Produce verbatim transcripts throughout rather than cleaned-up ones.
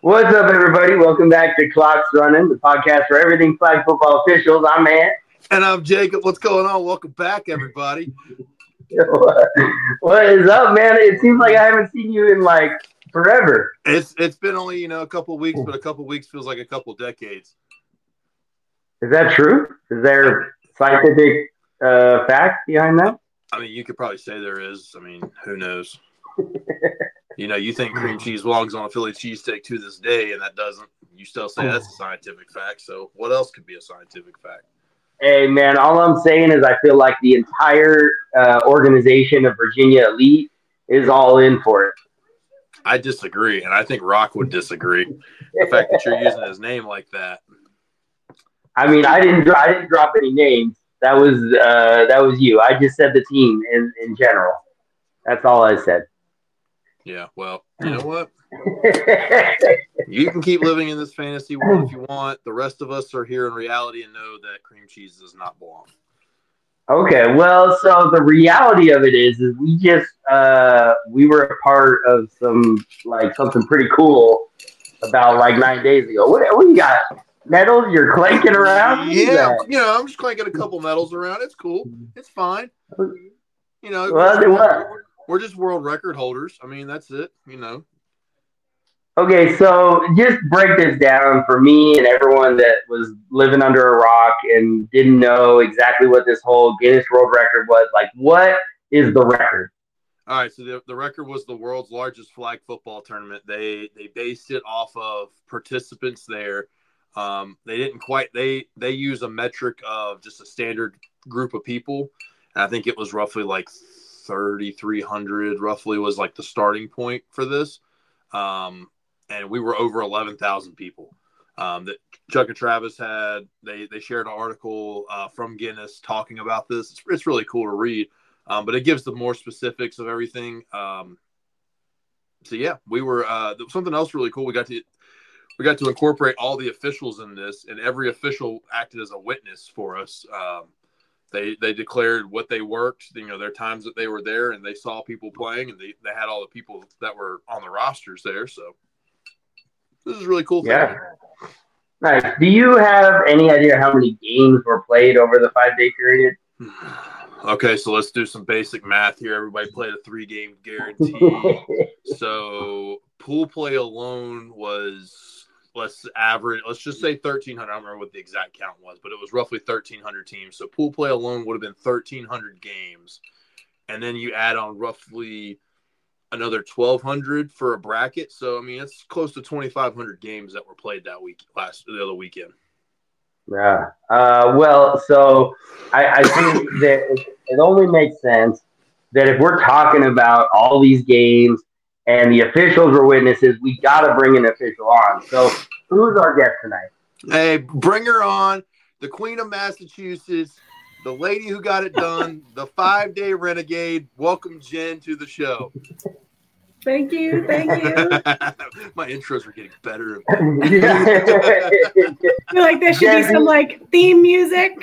What's up, everybody? Welcome back to Clocks Running, the podcast for everything flag football officials. I'm Ant. And I'm Jacob. What's going on? Welcome back, everybody. What is up, man? It seems like I haven't seen you in like forever. It's it's been only you know a couple weeks, but a couple weeks feels like a couple decades. Is that true? Is there scientific uh, fact behind that? I mean, you could probably say there is. I mean, who knows? You know, you think cream cheese belongs on a Philly cheesesteak to this day, and that doesn't. You still say that's a scientific fact. So what else could be a scientific fact? Hey, man, all I'm saying is I feel like the entire uh, organization of Virginia Elite is all in for it. I disagree, and I think Rock would disagree. The fact that you're using his name like that. I mean, I didn't. I didn't drop any names. That was uh, that was you. I just said the team in, in general. That's all I said. Yeah, well, you know what? You can keep living in this fantasy world if you want. The rest of us are here in reality and know that cream cheese does not belong. Okay, well, so the reality of it is, is we just uh, we were a part of some like something pretty cool about like nine days ago. What what you got? Medals? You're clanking around? Yeah, you know, I'm just clanking a couple medals around. It's cool. It's fine. You know, well, they what? We're just world record holders. I mean, that's it, you know. Okay, so just break this down for me and everyone that was living under a rock and didn't know exactly what this whole Guinness World Record was. Like, what is the record? All right, so the, the record was the world's largest flag football tournament. They they based it off of participants there. Um, they didn't quite they they use a metric of just a standard group of people. And I think it was roughly like thirty-three hundred roughly was like the starting point for this. Um, and we were over eleven thousand people. Um, that Chuck and Travis had, they, they shared an article uh, from Guinness talking about this. It's, it's really cool to read, um, but it gives the more specifics of everything. Um, so yeah, we were, uh, something else really cool. We got to, we got to incorporate all the officials in this, and every official acted as a witness for us. Um, They they declared what they worked, you know, their times that they were there, and they saw people playing, and they, they had all the people that were on the rosters there. So this is a really cool thing. Yeah. Nice. Do you have any idea how many games were played over the five-day period? Okay, so let's do some basic math here. Everybody played a three-game guarantee. So pool play alone was, let's average, let's just say thirteen hundred. I don't remember what the exact count was, but it was roughly thirteen hundred teams. So pool play alone would have been thirteen hundred games. And then you add on roughly another twelve hundred for a bracket. So, I mean, it's close to twenty-five hundred games that were played that week, last, the other weekend. Yeah. Uh, well, so I, I think that it, it only makes sense that if we're talking about all these games and the officials were witnesses, we got to bring an official on. So who's our guest tonight? Hey, bring her on. The Queen of Massachusetts, the lady who got it done, the five-day renegade. Welcome, Jen, to the show. Thank you. Thank you. My intros are getting better. I feel like there should Jen, be some like theme music.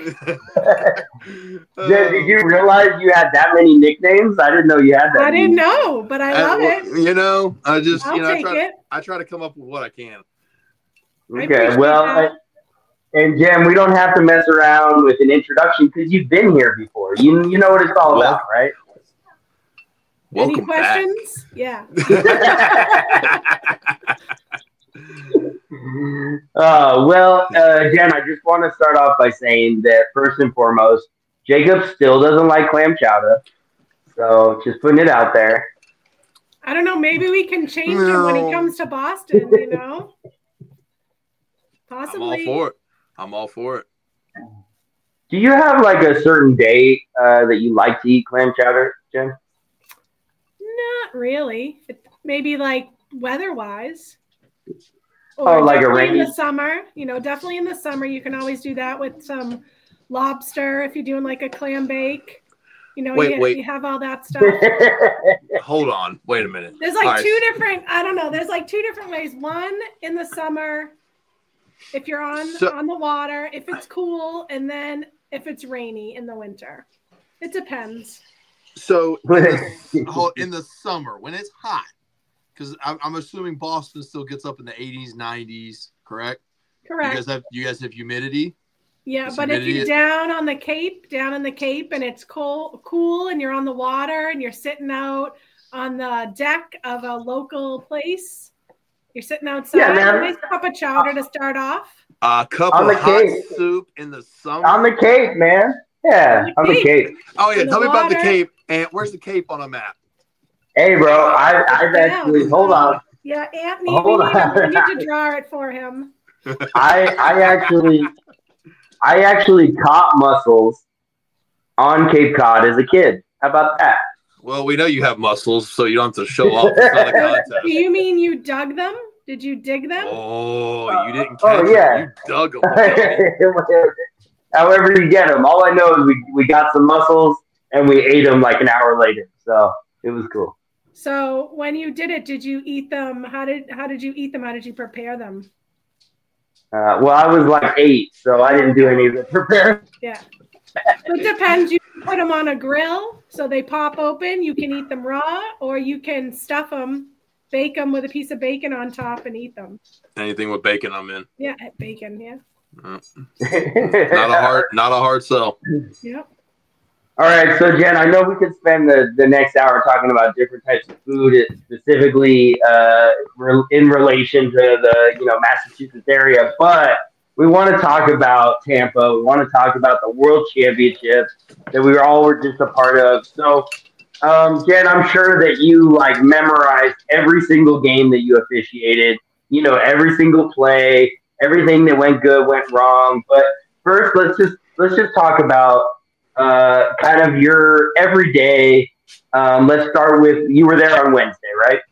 Jen, did you realize you had that many nicknames? I didn't know you had that. I many. didn't know, but I love I, it. You know, I just, I'll you know, I take try, it. I try to come up with what I can. I Okay, well, that. and Jen, we don't have to mess around with an introduction because you've been here before. You you know what it's all Well, about, right? Welcome Any questions? back. Yeah. uh, well, uh, Jen, I just want to start off by saying that first and foremost, Jacob still doesn't like clam chowder. So just putting it out there. I don't know. Maybe we can change No. him when he comes to Boston, you know? I'm Possibly. all for it. I'm all for it. Do you have like a certain day uh, that you like to eat clam chowder, Jen? Not really. It, maybe like weather-wise. Oh, Or like a definitely rainy- in the summer. You know, definitely in the summer. You can always do that with some lobster if you're doing like a clam bake. You know, Wait, you, wait. you have all that stuff. Hold on. Wait a minute. There's like All right. two different, I don't know, there's like two different ways. One in the summer, if you're on So- on the water, if it's cool, and then if it's rainy in the winter. It depends. So in the, oh, in the summer when it's hot, because I'm, I'm assuming Boston still gets up in the eighties, nineties, correct? Correct. You guys have you guys have humidity? Yeah, Is but if humidity you're it? down on the Cape, down in the Cape, and it's cool, cool, and you're on the water, and you're sitting out on the deck of a local place, you're sitting outside, Yeah, man. a nice cup of chowder to start off. A cup On of the hot Cape. soup in the summer. On the Cape, man. Yeah, on the Cape. Oh yeah, In the tell me about the water. Cape. And where's the Cape on a map? Hey, bro, I, I've actually, hold on. Yeah, Anthony, Hold we need, him. on. we need to draw it for him. I I actually I actually caught mussels on Cape Cod as a kid. How about that? Well, we know you have muscles, so you don't have to show off. It's not a contest. Do you mean you dug them? Did you dig them? Oh, you didn't Oh, catch yeah. them. You dug them. However you get them. All I know is we, we got some mussels and we ate them like an hour later. So it was cool. So when you did it, did you eat them? How did how did you eat them? How did you prepare them? Uh, well, I was like eight, so I didn't do any of the preparing. Yeah. It depends. You can put them on a grill so they pop open. You can eat them raw, or you can stuff them, bake them with a piece of bacon on top and eat them. Anything with bacon, I'm in. Yeah, bacon, yeah. Uh, not a hard, not a hard sell. Yep. All right, so Jen, I know we could spend the, the next hour talking about different types of food, specifically uh, re- in relation to the you know Massachusetts area, but we want to talk about Tampa. We want to talk about the World Championship that we all were just a part of. So, um, Jen, I'm sure that you like memorized every single game that you officiated. You know every single play, everything that went good, went wrong. But first, let's just let's just talk about. Uh, kind of your everyday. Um, let's start with you were there on Wednesday, right?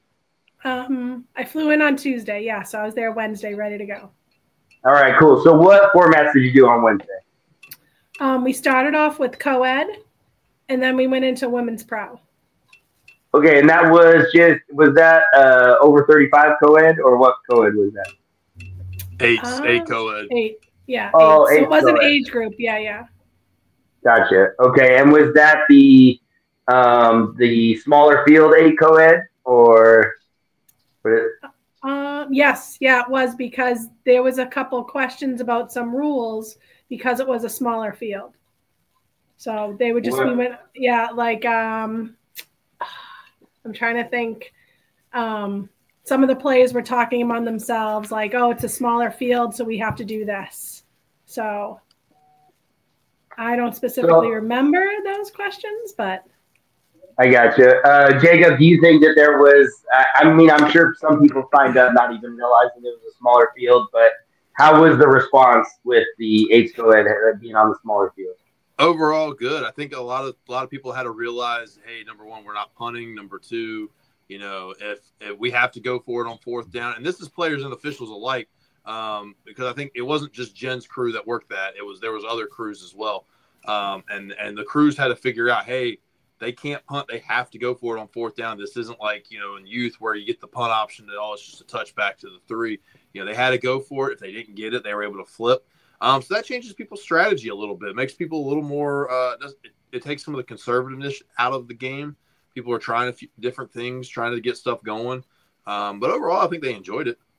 Um, I flew in on Tuesday. Yeah, so I was there Wednesday, ready to go. All right, cool. So what formats did you do on Wednesday? Um, we started off with co-ed, and then we went into women's pro. Okay, and that was just was that uh, over thirty-five co-ed or what co-ed was that? Eight, Uh, eight co-ed. Eight, yeah. Oh, eight. So eight it was an co-ed. age group. Yeah, yeah. Gotcha. Okay, and was that the um, the smaller field eight co-ed or? Um, yes, yeah, it was because there was a couple questions about some rules because it was a smaller field. So they would just What? we went, yeah, like um, I'm trying to think. Um, some of the players were talking among themselves, like, "Oh, it's a smaller field, so we have to do this." So I don't specifically So- remember those questions, but. I gotcha. Uh, Jacob, do you think that there was, I, I mean, I'm sure some people signed up not even realizing it was a smaller field, but how was the response with the eights co-ed being on the smaller field? Overall, good. I think a lot of a lot of people had to realize, hey, number one, we're not punting. Number two, you know, if, if we have to go for it on fourth down, and this is players and officials alike, um, because I think it wasn't just Jen's crew that worked that. It was there was other crews as well, um, and and the crews had to figure out, hey, they can't punt. They have to go for it on fourth down. This isn't like, you know, in youth where you get the punt option that all it's just a touchback to the three. You know, they had to go for it. If they didn't get it, they were able to flip. Um, so that changes people's strategy a little bit. It makes people a little more uh, – it, it takes some of the conservativeness out of the game. People are trying a few different things, trying to get stuff going. Um, but overall, I think they enjoyed it.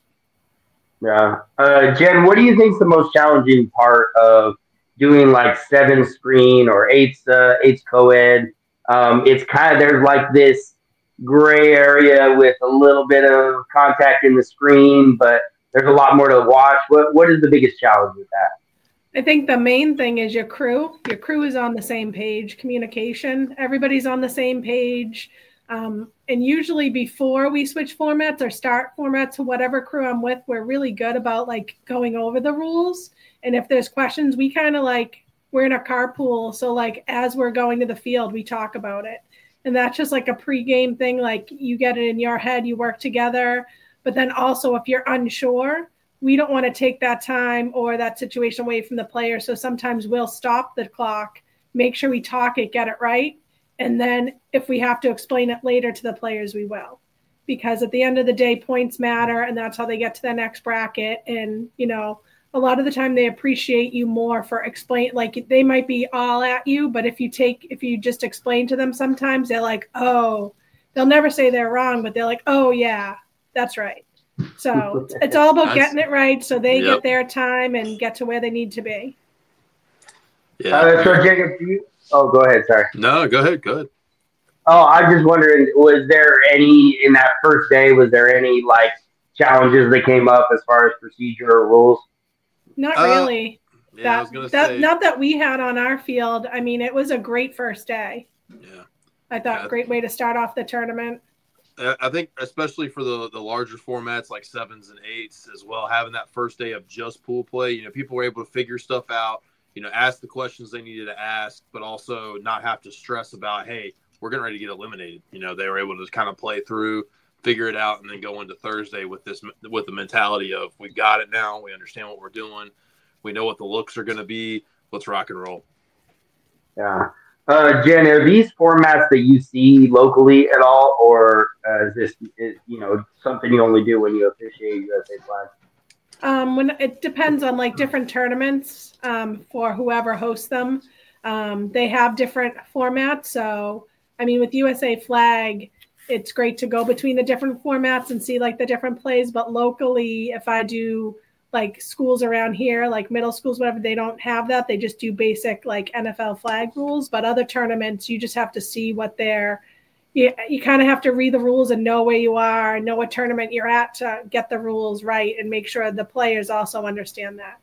Yeah. Uh, Jen, what do you think is the most challenging part of doing like seven screen or eights, uh, eights co-ed? Um, it's kind of, there's like this gray area with a little bit of contact in the screen, but there's a lot more to watch. What What is the biggest challenge with that? I think the main thing is your crew. Your crew is on the same page, communication. Everybody's on the same page. Um, and usually before we switch formats or start formats, whatever crew I'm with, we're really good about like going over the rules. And if there's questions, we kind of like, we're in a carpool. So like as we're going to the field, we talk about it. And that's just like a pregame thing. Like you get it in your head, you work together. But then also if you're unsure, we don't want to take that time or that situation away from the player. So sometimes we'll stop the clock, make sure we talk it, get it right. And then if we have to explain it later to the players, we will. Because at the end of the day, points matter, and that's how they get to the next bracket. And, you know, a lot of the time they appreciate you more for explain, like they might be all at you, but if you take, if you just explain to them sometimes, they're like, oh, they'll never say they're wrong, but they're like, oh yeah, that's right. So it's, it's all about Nice. getting it right so they Yep. get their time and get to where they need to be. Yeah. Uh, so Jacob, do you, oh, go ahead. Sorry. No, go ahead. Go ahead. Oh, I'm just wondering, was there any in that first day? Was there any like challenges that came up as far as procedure or rules? Not Uh, really. Yeah, that, I was gonna that, say. Not that we had on our field. I mean, it was a great first day. Yeah. I thought Yeah. great way to start off the tournament. I I think especially for the the larger formats like sevens and eights as well, having that first day of just pool play, you know, people were able to figure stuff out, you know, ask the questions they needed to ask, but also not have to stress about, hey, we're getting ready to get eliminated. You know, they were able to kind of play through, figure it out, and then go into Thursday with this with the mentality of we got it now, we understand what we're doing, we know what the looks are going to be, let's rock and roll. Yeah. Uh, Jen, are these formats that you see locally at all, or uh, is this is, you know something you only do when you officiate U S A Flag? Um, when it depends on like different tournaments um, for whoever hosts them. Um, they have different formats. So, I mean, with U S A Flag, it's great to go between the different formats and see like the different plays. But locally, if I do like schools around here, like middle schools, whatever, they don't have that. They just do basic like N F L flag rules. But other tournaments, you just have to see what they're, you, you kind of have to read the rules and know where you are and know what tournament you're at to get the rules right and make sure the players also understand that.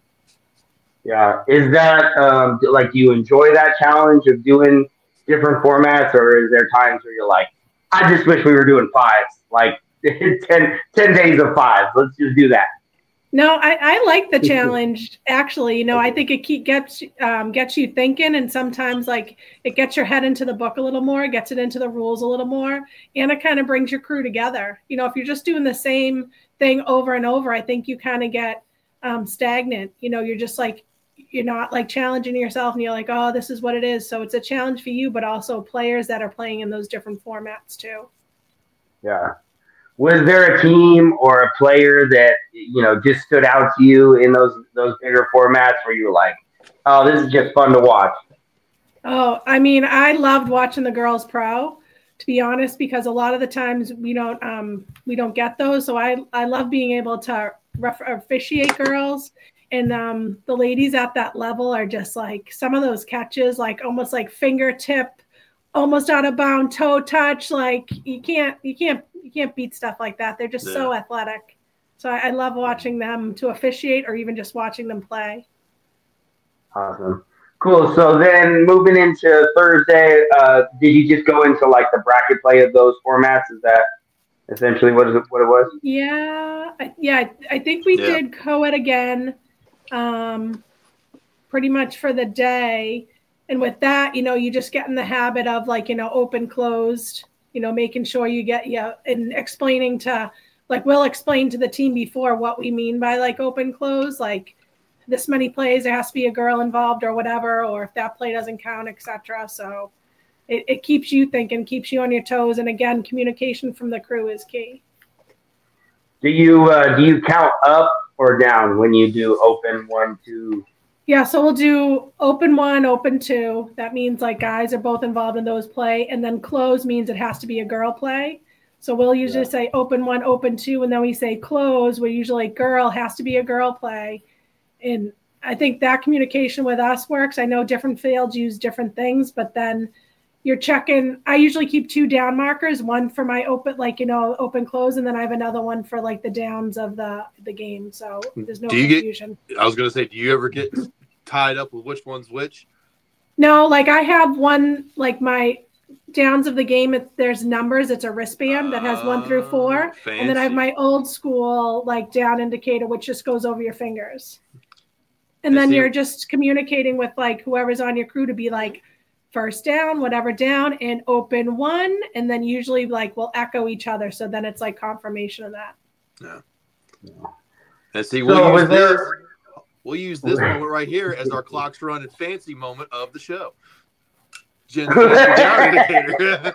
Yeah. Is that um, like, do you enjoy that challenge of doing different formats, or is there times where you're like, I just wish we were doing fives, like ten, ten days of fives. Let's just do that. No, I, I like the challenge. Actually, you know, I think it keep, gets um, gets you thinking, and sometimes like it gets your head into the book a little more, gets it into the rules a little more, and it kind of brings your crew together. You know, if you're just doing the same thing over and over, I think you kind of get um, stagnant. You know, you're just like you're not like challenging yourself, and you're like, oh, this is what it is. So it's a challenge for you, but also players that are playing in those different formats too. Yeah. Was there a team or a player that you know just stood out to you in those those bigger formats where you were like, "Oh, this is just fun to watch"? Oh, I mean, I loved watching the girls pro, to be honest, because a lot of the times we don't um, we don't get those. So I I love being able to ref- officiate girls, and um, the ladies at that level are just like some of those catches, like almost like fingertip, almost out of bound toe touch. Like you can't you can't. You can't beat stuff like that. They're just yeah. so athletic. So I, I love watching them to officiate or even just watching them play. Awesome. Cool. So then moving into Thursday, uh, did you just go into like the bracket play of those formats? Is that essentially what is it, what it was? Yeah. I, yeah. I think we yeah. did co-ed again um, pretty much for the day. And with that, you know, you just get in the habit of like, you know, open, closed, you know, making sure you get, yeah, and explaining to, like, we'll explain to the team before what we mean by, like, open, close, like, this many plays, there has to be a girl involved or whatever, or if that play doesn't count, et cetera. So it, it keeps you thinking, keeps you on your toes. And, again, communication from the crew is key. Do you uh, do you count up or down when you do open one, two? Yeah, so we'll do open one, open two. That means like guys are both involved in those play. And then close means it has to be a girl play. So we'll usually yeah. say open one, open two. And then we say close. We're usually girl has to be a girl play. And I think that communication with us works. I know different fields use different things, but then you're checking. I usually keep two down markers, one for my open, like, you know, open, close. And then I have another one for like the downs of the, the game. So there's no do you confusion. Get, I was going to say, do you ever get tied up with which one's which? No, like I have one, like my downs of the game, it, there's numbers. It's a wristband that has one through four. Fancy. And then I have my old school, like down indicator, which just goes over your fingers. And I then see. You're just communicating with like whoever's on your crew to be like first down, whatever down, and open one. And then usually like we'll echo each other. So then it's like confirmation of that. Yeah. And see, we'll so use this. There... We'll use this moment right here as our clocks run and fancy moment of the show. Jen's down indicator.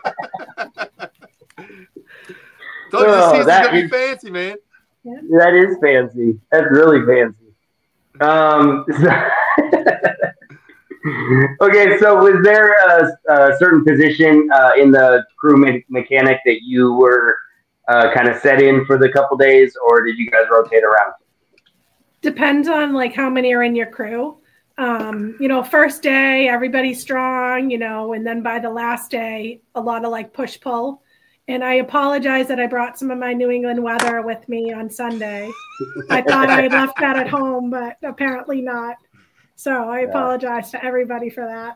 Told you this season's gonna be fancy, man. That is fancy. That's really fancy. Um, Okay, so was there a, a certain position uh, in the crew me- mechanic that you were uh, kind of set in for the couple days, or did you guys rotate around? Depends on like how many are in your crew. Um, you know, first day, everybody's strong, you know, and then by the last day, a lot of like push pull. And I apologize that I brought some of my New England weather with me on Sunday. I thought I had left that at home, but apparently not. So I apologize to everybody for that.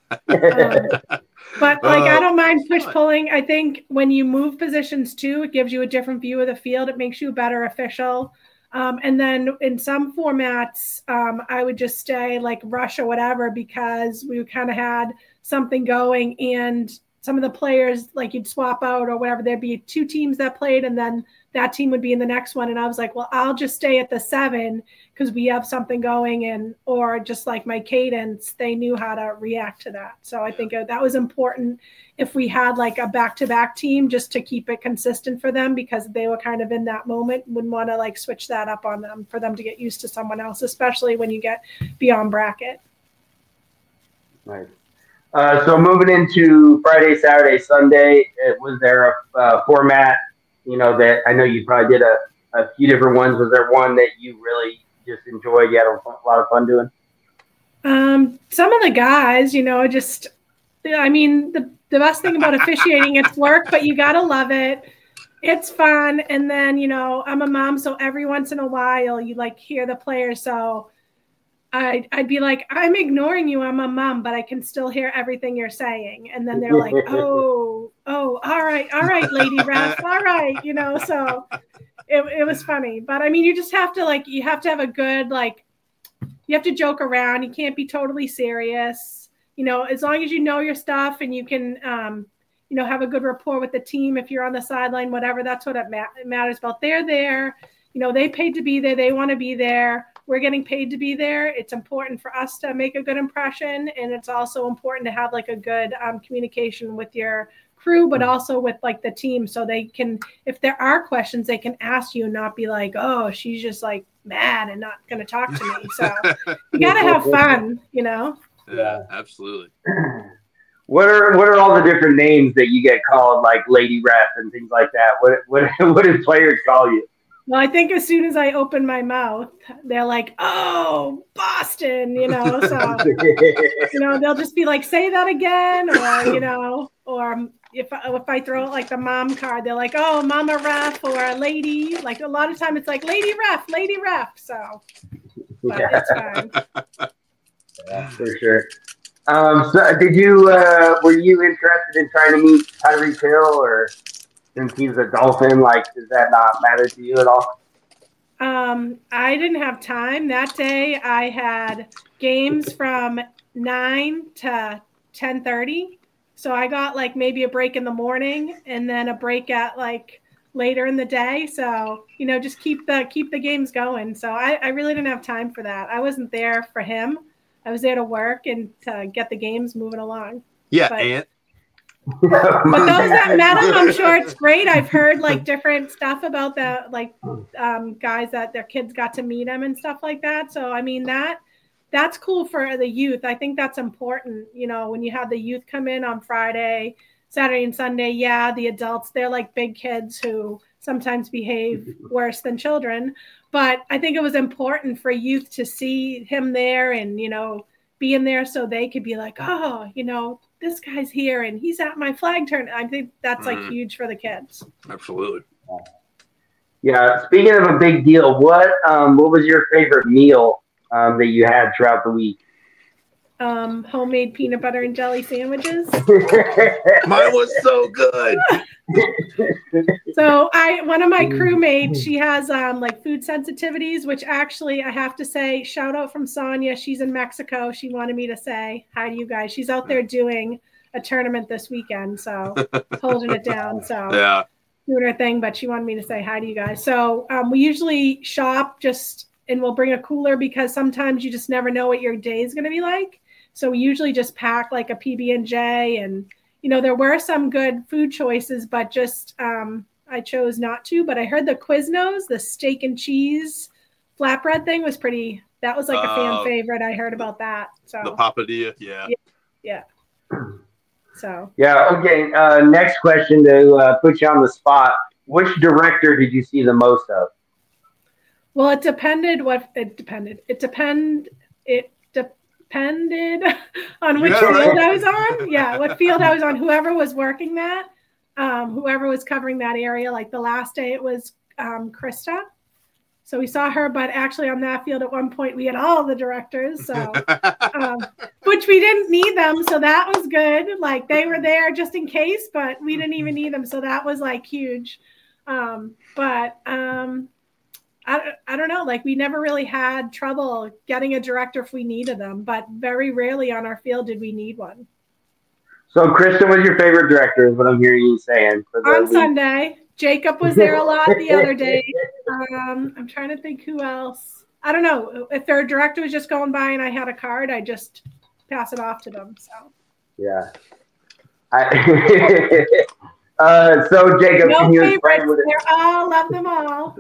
Um, but like, uh, I don't mind push pulling. I think when you move positions too, it gives you a different view of the field. It makes you a better official. Um, and then in some formats, um, I would just stay like rush or whatever, because we kind of had something going, and some of the players, like you'd swap out or whatever, there'd be two teams that played and then that team would be in the next one. And I was like, well, I'll just stay at the seven because we have something going, and, or just like my cadence, they knew how to react to that. So I think that was important if we had like a back-to-back team, just to keep it consistent for them, because they were kind of in that moment, wouldn't want to like switch that up on them for them to get used to someone else, especially when you get beyond bracket. Nice. Uh, so moving into Friday, Saturday, Sunday, it, was there a uh, format, you know, that I know you probably did a, a few different ones. Was there one that you really just enjoyed, you had a, a lot of fun doing? Um, some of the guys, you know, just, I mean, the, the best thing about officiating, it's work, but you got to love it. It's fun. And then, you know, I'm a mom, so every once in a while you like hear the players. So I'd, I'd be like, I'm ignoring you. I'm a mom, but I can still hear everything you're saying. And then they're like, oh, oh, all right. All right, lady ref. All right. You know, so it, it was funny, but I mean, you just have to like, you have to have a good, like, you have to joke around. You can't be totally serious, you know, as long as you know your stuff and you can, um, you know, have a good rapport with the team. If you're on the sideline, whatever, that's what it, ma- it matters about. They're there, you know, they paid to be there. They want to be there. We're getting paid to be there. It's important for us to make a good impression. And it's also important to have like a good um, communication with your crew, but also with like the team. So they can, if there are questions, they can ask you and not be like, oh, she's just like mad and not going to talk to me. So you got to have fun, you know? Yeah, absolutely. What are, what are all the different names that you get called, like lady ref and things like that? What, what, what do players call you? Well, I think as soon as I open my mouth, they're like, oh, Boston, you know, so, you know, they'll just be like, say that again, or, you know, or if, if I throw like the mom card, they're like, oh, mama ref, or a lady. Like a lot of time it's like lady ref, lady ref. So, but yeah. It's fine. Yeah, for sure. Um, so did you, uh, were you interested in trying to meet Tyreek Hill, or since he's a Dolphin, like, does that not matter to you at all? Um, I didn't have time that day. I had games from nine to ten thirty. So I got like maybe a break in the morning and then a break at like later in the day. So, you know, just keep the, keep the games going. So I, I really didn't have time for that. I wasn't there for him. I was there to work and to get the games moving along. Yeah. But, and but those that met him, I'm sure it's great. I've heard like different stuff about that, like um, guys that their kids got to meet him and stuff like that. So, I mean, that that's cool for the youth. I think that's important. You know, when you have the youth come in on Friday, Saturday and Sunday, yeah, the adults, they're like big kids who sometimes behave worse than children. But I think it was important for youth to see him there and, you know, being there so they could be like, oh, you know, this guy's here and he's at my flag turn. I think that's like mm. huge for the kids. Absolutely. Yeah. Speaking of a big deal, what um, what was your favorite meal um, that you had throughout the week? Um, homemade peanut butter and jelly sandwiches. Mine was so good. So I, one of my crewmates, she has um, like food sensitivities, which actually I have to say, shout out from Sonia. She's in Mexico. She wanted me to say hi to you guys. She's out there doing a tournament this weekend, so holding it down. So yeah, doing her thing, but she wanted me to say hi to you guys. So um, we usually shop just, and we'll bring a cooler because sometimes you just never know what your day is going to be like. So we usually just pack like a P B and J, and you know, there were some good food choices, but just um, I chose not to. But I heard the Quiznos, the steak and cheese flatbread thing was pretty. That was like a fan Uh, favorite. I heard about that. So The papadilla, yeah. yeah. yeah. So Yeah. Okay. Uh, next question to uh, put you on the spot. Which director did you see the most of? well, it depended. What it depended. It depend. It depended on which Yeah, field right. I was on. Yeah, what field I was on. Whoever was working that, um, whoever was covering that area. Like the last day, it was um, Krista. So we saw her, but actually on that field at one point we had all the directors, so um, which we didn't need them, so that was good. Like they were there just in case, but we didn't even need them, so that was like huge. Um, but um, I, I don't know, like we never really had trouble getting a director if we needed them, but very rarely on our field did we need one. So Kristen was your favorite director, is what I'm hearing you saying. For the On league. Sunday, Jacob was there a lot the other day. Um, I'm trying to think who else. I don't know. If their director was just going by and I had a card, I just pass it off to them. So Yeah. I, uh, so Jacob, no can you favorites. explain what it, They're all love them all.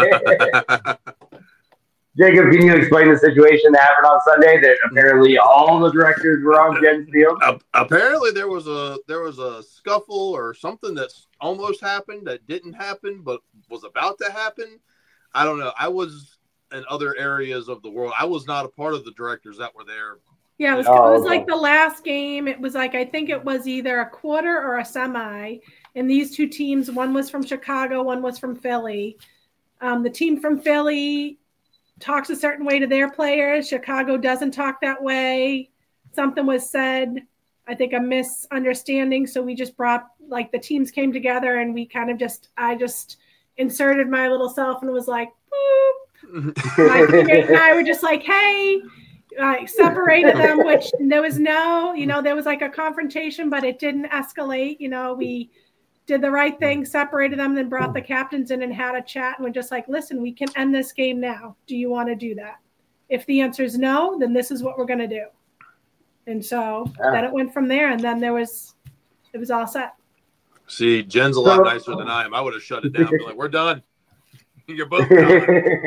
Jacob, can you explain the situation that happened on Sunday that apparently all the directors were on Jen's field? Uh, apparently there was a there was a scuffle or something that's almost happened that didn't happen but was about to happen. I don't know. I was in other areas of the world. I was not a part of the directors that were there. Yeah, it was, Oh, it was okay. like the last game. It was like, I think it was either a quarter or a semi. And these two teams, one was from Chicago, one was from Philly. Um, the team from Philly talks a certain way to their players. Chicago doesn't talk that way. Something was said, I think a misunderstanding. So we just brought, like the teams came together and we kind of just, I just inserted my little self and was like, boop. My teammate and I were just like, hey, I separated them, which there was no, you know, there was like a confrontation, but it didn't escalate. You know, we did the right thing, separated them, then brought the captains in and had a chat and we're just like, listen, we can end this game now. Do you want to do that? If the answer is no, then this is what we're going to do. And so Yeah. then it went from there. And then there was, it was all set. See, Jen's a lot nicer than I am. I would have shut it down. Be like, we're done. You're both done.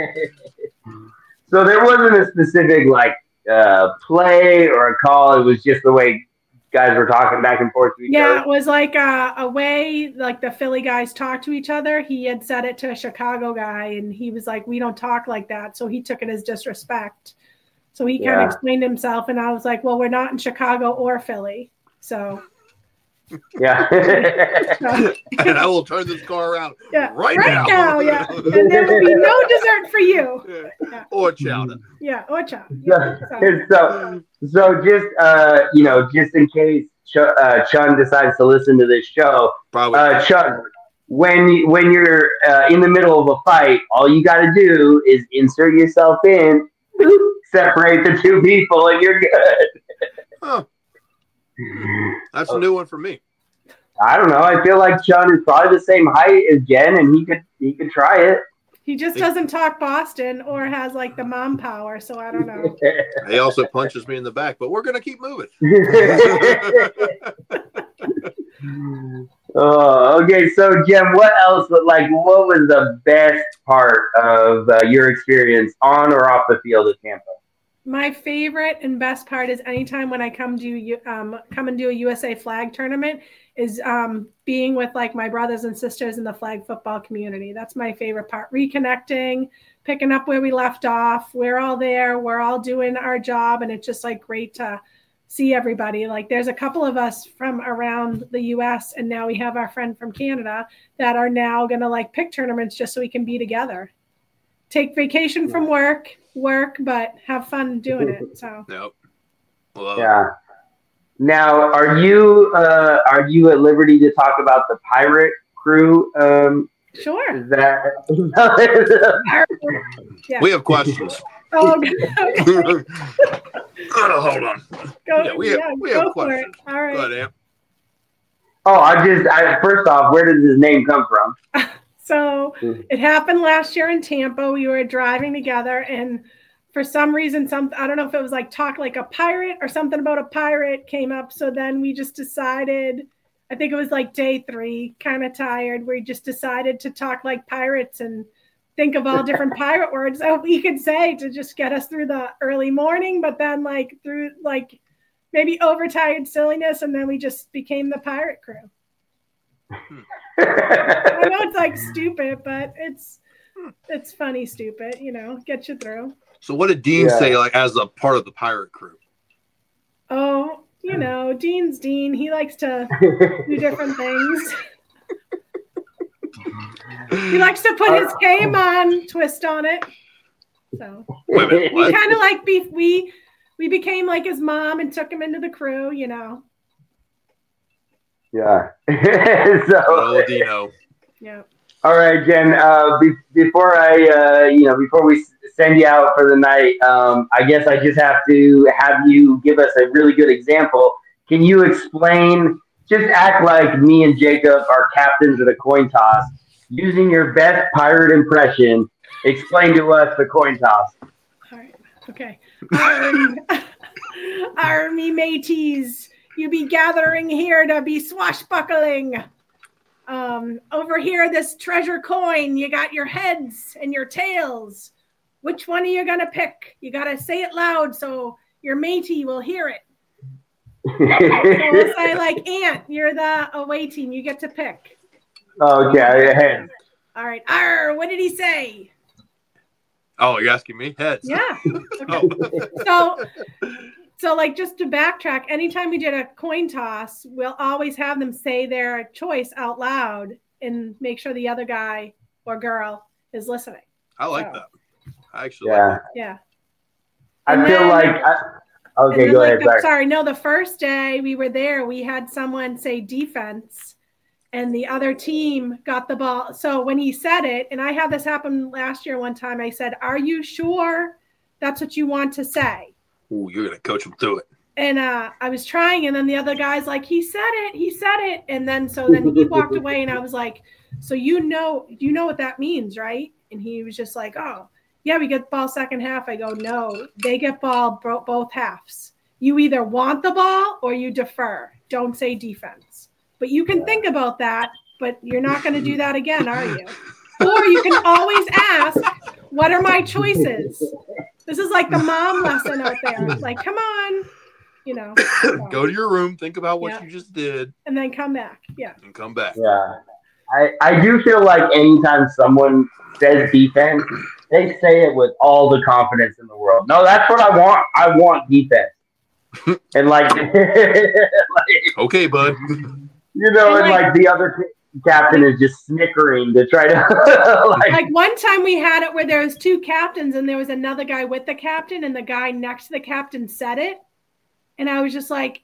So there wasn't a specific like uh, play or a call. It was just the way guys were talking back and forth to each Yeah, other. it was like a, a way like the Philly guys talk to each other. He had said it to a Chicago guy and he was like, we don't talk like that. So he took it as disrespect. So he kind Yeah. of explained himself and I was like, well, we're not in Chicago or Philly. So Yeah. so, And I will turn this car around yeah, right, right now. now. Yeah. And there will be no dessert for you. Yeah. Or chowder. Yeah, or chow. Yeah, so. so, so just uh, you know, just in case Ch- uh, Chun decides to listen to this show, Probably. uh, Chun, when you, when you're uh, in the middle of a fight, all you got to do is insert yourself in, separate the two people, and you're good. Huh. That's a new one for me. I don't know. I feel like Chun is probably the same height as Jen, and he could he could try it. He just doesn't talk Boston or has like the mom power, so I don't know. He also punches me in the back, but we're going to keep moving. Oh, okay. So, Jen, what else? Like, what was the best part of uh, your experience on or off the field at Tampa? My favorite and best part is anytime when I come to um, come and do a U S A flag tournament is um, being with like my brothers and sisters in the flag football community. That's my favorite part. Reconnecting, picking up where we left off. We're all there. We're all doing our job, and it's just like great to see everybody. Like there's a couple of us from around the U S and now we have our friend from Canada that are now going to like pick tournaments just so we can be together. Take vacation from work, work, but have fun doing it. So Nope. Well, Yeah. Now, are you uh, are you at liberty to talk about the pirate crew? Um, sure. is that Yeah. we have questions. Oh, okay. Oh, hold on. Go, Yeah, we have, yeah, we go have for it. questions. All right. Go ahead, Amp. Oh, I just I, first off, where does his name come from? So it happened last year in Tampa. We were driving together, and for some reason, some I don't know if it was like talk like a pirate or something about a pirate came up. So then we just decided, I think it was like day three, kind of tired. We just decided to talk like pirates, and think of all different pirate words that we could say to just get us through the early morning, but then like through like maybe overtired silliness, and then we just became the pirate crew. I know it's like stupid, but it's it's funny stupid, you know, get you through. So what did Dean Yeah. say like as a part of the pirate crew? Oh, you know, Dean's Dean. He likes to do different things. He likes to put his game on twist on it. So Wait a minute, we what? kind of like be we we became like his mom and took him into the crew, you know. Yeah. Good so, old Dino. Yeah. all right, Jen. Uh, be- before I, uh, you know, before we s- send you out for the night, um, I guess I just have to have you give us a really good example. Can you explain? Just act like me and Jacob are captains of the coin toss. Using your best pirate impression, explain to us the coin toss. All right. Okay. Arr, arr, me mateys, you be gathering here to be swashbuckling. Um, over here, this treasure coin, you got your heads and your tails. Which one are you gonna pick? You gotta say it loud so your matey will hear it. So we'll say like Ant, you're the away team. You get to pick. Okay, head. All right. Arr, what did he say? Oh, you're asking me? Heads. Yeah. Oh. So, so like just to backtrack, anytime we did a coin toss, we'll always have them say their choice out loud and make sure the other guy or girl is listening. I like So, that. I actually Yeah. like that. Yeah. I And feel then- like. I, And okay, then, go like, ahead. the- Sorry. sorry, no, the first day we were there, we had someone say defense and the other team got the ball. So when he said it, and I had this happen last year one time, I said, are you sure that's what you want to say? Ooh, you're gonna coach them through it. And uh, I was trying, and then the other guy's like, he said it, he said it. And then so then he walked away, and I was like, so you know, you know what that means, right? And he was just like, oh, yeah, we get ball second half. I go, no, they get ball bro- both halves. You either want the ball or you defer. Don't say defense. But you can think about that, but you're not going to do that again, are you? Or you can always ask, what are my choices? This is like the mom lesson out there. Like, come on, you know. so. Go to your room, think about what Yeah. you just did, And then come back. Yeah. and come back. Yeah. I, I do feel like anytime someone says defense, they say it with all the confidence in the world. No, that's what I want. I want defense. And like, like, Okay, bud. you know, And and like- like the other ca- captain is just snickering to try to like, Like one time we had it where there was two captains and there was another guy with the captain and the guy next to the captain said it. And I was just like,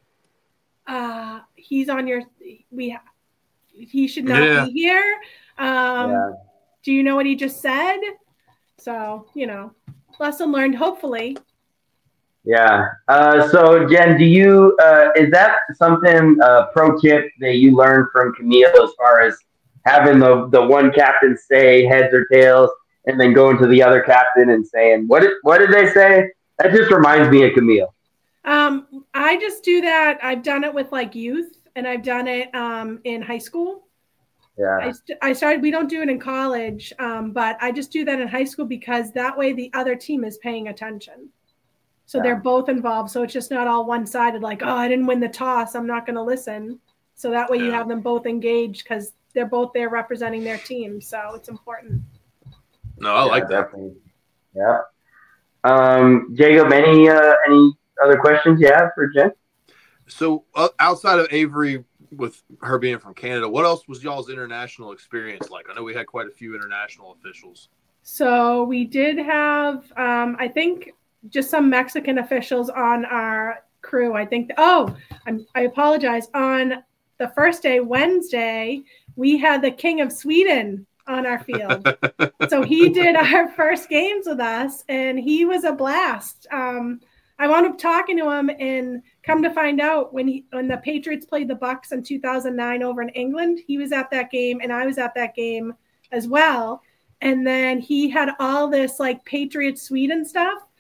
uh, he's on your, we, he should not Yeah. be here. Um, yeah. Do you know what he just said? So, you know, lesson learned, hopefully. Yeah. Uh, so Jen, do you uh, is that something uh, pro tip that you learned from Camille as far as having the the one captain say heads or tails, and then going to the other captain and saying what did what did they say? That just reminds me of Camille. Um, I just do that. I've done it with like youth and I've done it um, in high school. Yeah. I, st- I started, we don't do it in college, um, but I just do that in high school because that way the other team is paying attention. So Yeah. they're both involved. So it's just not all one sided, like, oh, I didn't win the toss, I'm not going to listen. So that way you Yeah. have them both engaged because they're both there representing their team. So it's important. No, I like Yeah, that. definitely. Yeah. Um, Jacob, any uh, any other questions you have for Jen? So uh, outside of Avery, with her being from Canada, what else was y'all's international experience like? I know we had quite a few international officials. So we did have, um, I think, just some Mexican officials on our crew. I think, oh, I'm, I apologize. On the first day, Wednesday, we had the King of Sweden on our field. So he did our first games with us, and he was a blast. Um, I wound up talking to him, and come to find out, when he when the Patriots played the Bucks in two thousand nine over in England, he was at that game, and I was at that game as well. And then he had all this like Patriots Sweden stuff.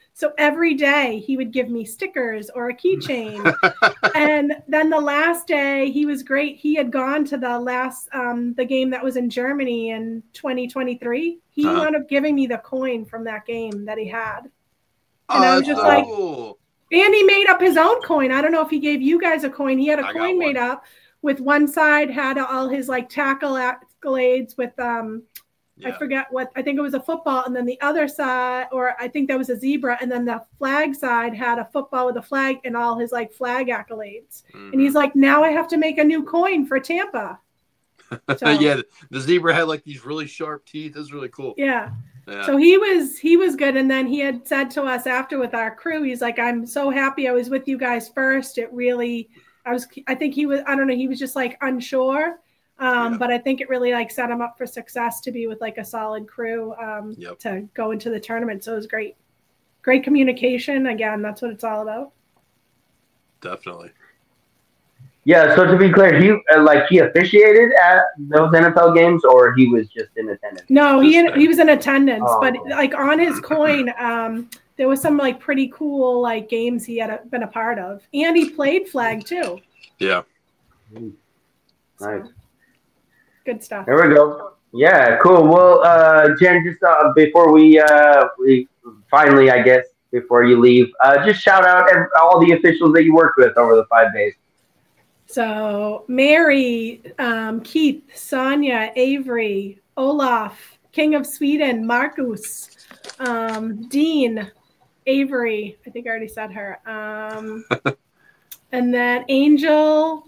So every day he would give me stickers or a keychain. And then the last day he was great. He had gone to the last, um, the game that was in Germany in twenty twenty-three. He uh-huh. wound up giving me the coin from that game that he had. And oh, I was just so like, cool. And he made up his own coin. I don't know if he gave you guys a coin. He had a I coin made up with one side had all his like tackle accolades with, um, yeah. I forget what, I think it was a football. And then the other side, or I think that was a zebra. And then the flag side had a football with a flag and all his like flag accolades. Mm-hmm. And he's like, now I have to make a new coin for Tampa. So, yeah. The zebra had like these really sharp teeth. It was really cool. Yeah. Yeah. So he was he was good. And then he had said to us after with our crew, he's like, I'm so happy I was with you guys first. It really, I was, I think he was, I don't know, he was just like unsure. Um, yeah. But I think it really like set him up for success to be with like a solid crew um, yep. to go into the tournament. So it was great. Great communication. Again, that's what it's all about. Definitely. Yeah, so to be clear, he uh, like he officiated at those N F L games, or he was just in attendance? No, he in, he was in attendance, oh. but like on his coin, um, there was some like pretty cool like games he had a, been a part of, and he played flag too. Yeah, mm. Nice, so, good stuff. There we go. Yeah, cool. Well, uh, Jen, just uh, before we uh, we finally, I guess, before you leave, uh, just shout out every, all the officials that you worked with over the five days. So Mary, um, Keith, Sonia, Avery, Olaf, King of Sweden, Marcus, um, Dean, Avery, I think I already said her. Um, and then Angel,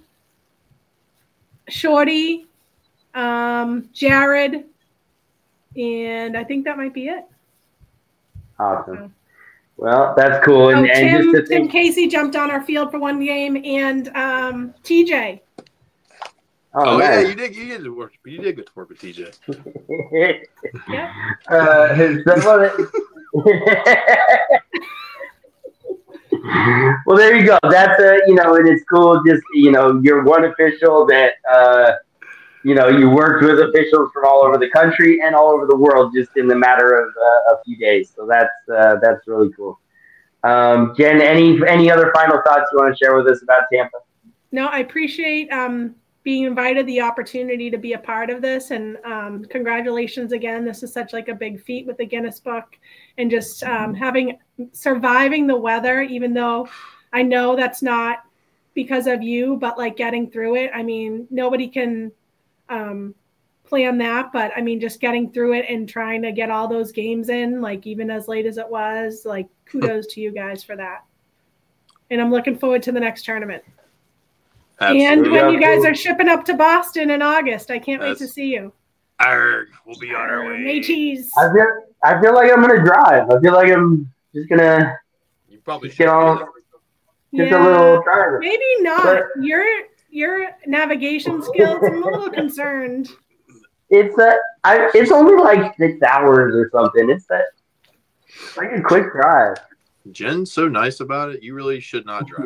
Shorty, um, Jared, and I think that might be it. Awesome. So, well, that's cool. And, oh, and Tim, just to think, Tim Casey jumped on our field for one game, and um, T J. Oh, oh yeah, you did. You did work. You did get to work with T J. Yeah. Uh, well, there you go. That's a you know, and it's cool. Just you know, you're one official that uh, you know you worked with officials from all over the country and all over the world just in the matter of uh, a few days. So that's uh, that's really cool. Um, Jen, any any other final thoughts you want to share with us about Tampa? No, I appreciate um, being invited, the opportunity to be a part of this, and um, congratulations again. This is such like a big feat with the Guinness Book, and just um, having surviving the weather, even though I know that's not because of you, but like getting through it. I mean, nobody can um, plan that, but I mean, just getting through it and trying to get all those games in, like even as late as it was, like kudos to you guys for that. And I'm looking forward to the next tournament. Absolutely. And when you guys are shipping up to Boston in August, I can't That's, wait to see you. Arg, we'll be on our way. Mateys. I feel, I feel like I'm gonna drive. I feel like I'm just gonna. You probably get on. Just yeah, a little driver. Maybe not. But, your your navigation skills. I'm a little concerned. It's a. I. It's only like six hours or something. It's that. It's like a quick drive. Jen's so nice about it. You really should not drive.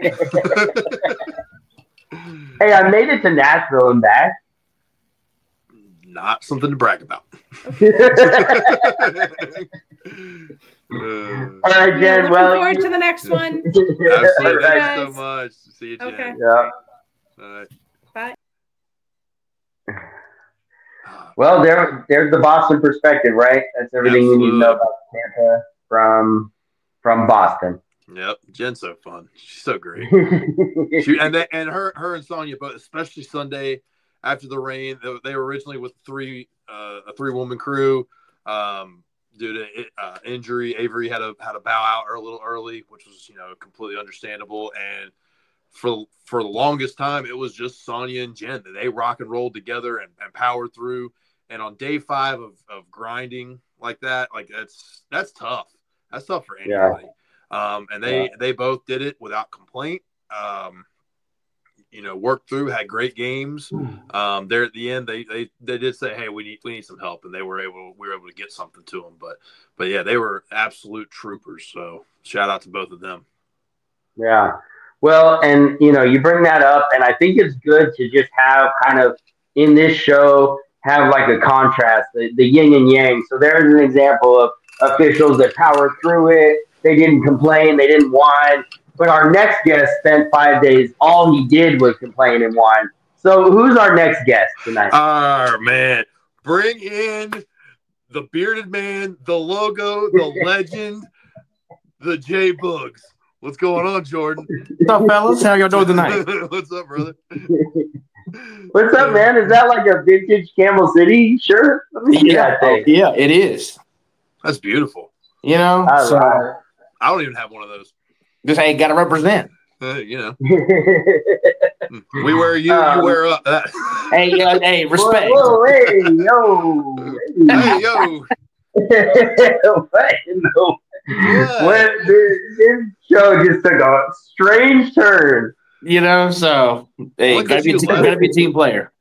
Hey, I made it to Nashville and back. Not something to brag about. uh, All right, Jen. Yeah, looking well, forward to the next one. Absolutely. Thanks so much. See you, Jen. Okay. Yeah. All right. Bye. Well, there, there's the Boston perspective, right? That's everything Absolutely. you need to know about Tampa from from Boston. Yep, Jen's so fun. She's so great. she, and they, and her her and Sonia, but especially Sunday after the rain, they, they were originally with three uh, a three woman crew. Um, due to uh, injury, Avery had a had a bow out a little early, which was you know completely understandable. And for for the longest time, it was just Sonia and Jen that they rock and rolled together and, and powered through. And on day five of, of grinding like that, like that's that's tough. That's tough for anybody. Yeah. Um, and they, yeah. they both did it without complaint. Um, you know, worked through, had great games. Um, there at the end, they, they, they did say, "Hey, we need we need some help," and they were able we were able to get something to them. But but yeah, they were absolute troopers. So shout out to both of them. Yeah, well, and you know, you bring that up, and I think it's good to just have kind of in this show have like a contrast, the, the yin and yang. So there's an example of officials that power through it They didn't complain. They didn't whine. But our next guest spent five days. All he did was complain and whine. So who's our next guest tonight? Oh, man. Bring in the bearded man, the logo, the legend, the J Boogs. What's going on, Jordan? What's up, fellas? How y'all doing tonight? What's up, brother? What's up, man? Is that like a vintage Camel City shirt? Let me see Yeah, that thing. yeah, it is. That's beautiful. You know, All so right. I don't even have one of those. just hey, got to represent. Uh, you know, we wear you, Um, you wear us. Uh, Hey, uh, hey, respect. Whoa, whoa, hey, yo. hey, yo. What in the Yeah. What, this, this show just took a strange turn. You know, so hey, Look gotta at be, you, a te- lad. gotta be a team player.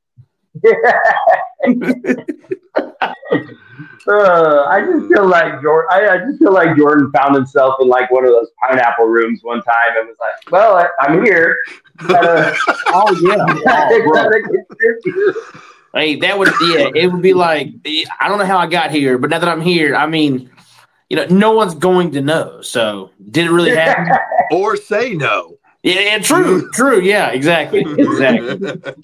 uh, I just feel like Jordan. I, I just feel like Jordan found himself in like one of those pineapple rooms one time and was like, "Well, I, I'm here." Gotta, Oh yeah, oh, bro. gotta contribute. Hey, that would yeah, it would be like I don't know how I got here, but now that I'm here, I mean, you know, no one's going to know. So did it really happen? Or say no. Yeah, yeah, true, true. Yeah, exactly, exactly.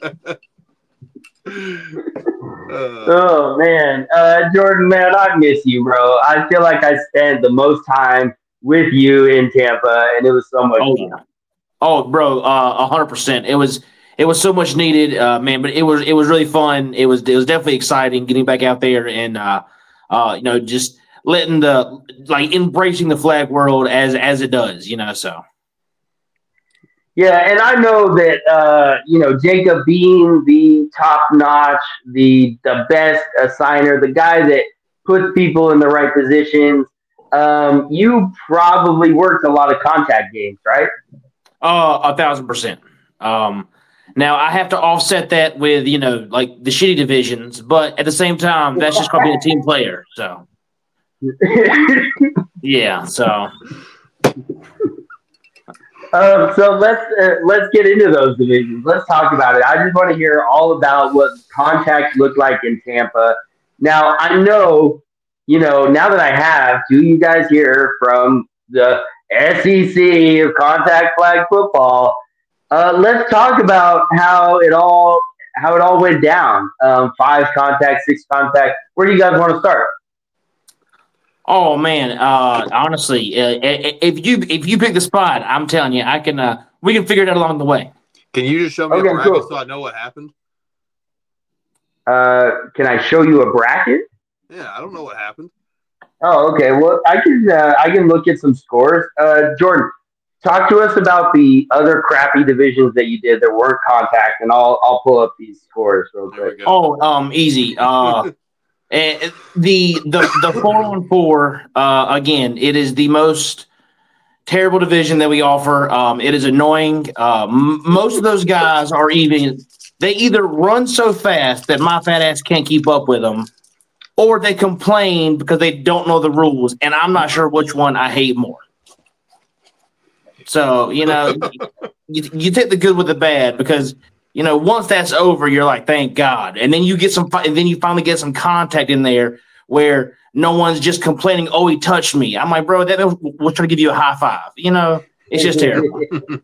Uh, Oh man, uh, Jordan, man, I miss you, bro. I feel like I spent the most time with you in Tampa, and it was so much Oh fun. yeah. Oh, bro, uh, a hundred percent. It was it was so much needed, uh, man. But it was it was really fun. It was it was definitely exciting getting back out there and uh, uh, you know, just letting the like embracing the flag world as as it does. You know, so. Yeah, and I know that uh, you know Jacob being the top notch, the the best assigner, the guy that puts people in the right positions. Um, you probably worked a lot of contact games, right? Uh, a thousand percent. Um, now I have to offset that with you know like the shitty divisions, but at the same time, that's just probably a team player. So yeah, so Um, so let's uh, let's get into those divisions. Let's talk about it. I just want to hear all about what contact looked like in Tampa. Now I know, you know, now that I have two you guys here from the S E C of contact flag football. Uh, let's talk about how it all how it all went down. Um, five contact, six contact. Where do you guys want to start? oh man, uh, honestly, uh, if you if you pick the spot, I'm telling you, I can. Uh, we can figure it out along the way. can you just show me Okay, a bracket cool. so I know what happened? Uh, can I show you a bracket? Yeah, I don't know what happened. Oh, okay. Well, I can uh, I can look at some scores. Uh, Jordan, talk to us about the other crappy divisions that you did that weren't contact, and I'll I'll pull up these scores real There we quick. go. Oh, um, easy. Uh, and the the the four on four. Uh, again, it is the most terrible division that we offer. Um, it is annoying. Uh, m- most of those guys are even they either run so fast that my fat ass can't keep up with them, or they complain because they don't know the rules, and I'm not sure which one I hate more. So you know, you, you take the good with the bad because you know once that's over, you're like, thank God, and then you get some, and then you finally get some contact in there where no one's just complaining, oh, he touched me. I'm like, bro, that was trying to give you a high five. You know, it's just terrible.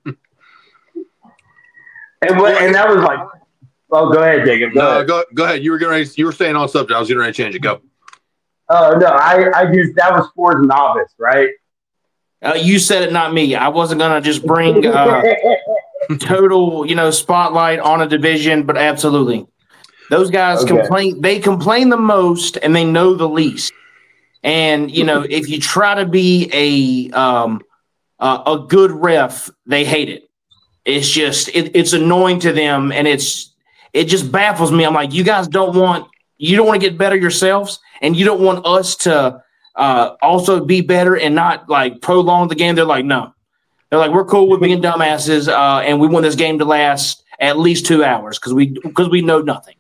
And what? And that was like, oh, go ahead, Jacob. Go No, ahead. go go ahead. You were getting ready, you were staying on subject. I was getting ready to change it. Go. Oh no, I I just that was for novice, right? Uh, you said it, not me. I wasn't gonna just bring uh, total, you know, spotlight on a division, but absolutely, those guys Okay. complain. They complain the most, and they know the least. And you know, if you try to be a um, uh, a good ref, they hate it. It's just it, it's annoying to them, and it's it just baffles me. I'm like, you guys don't want you don't want to get better yourselves, and you don't want us to uh, also be better and not like prolong the game. They're like, no, they're like, we're cool with being dumbasses, uh, and we want this game to last at least two hours because we because we know nothing.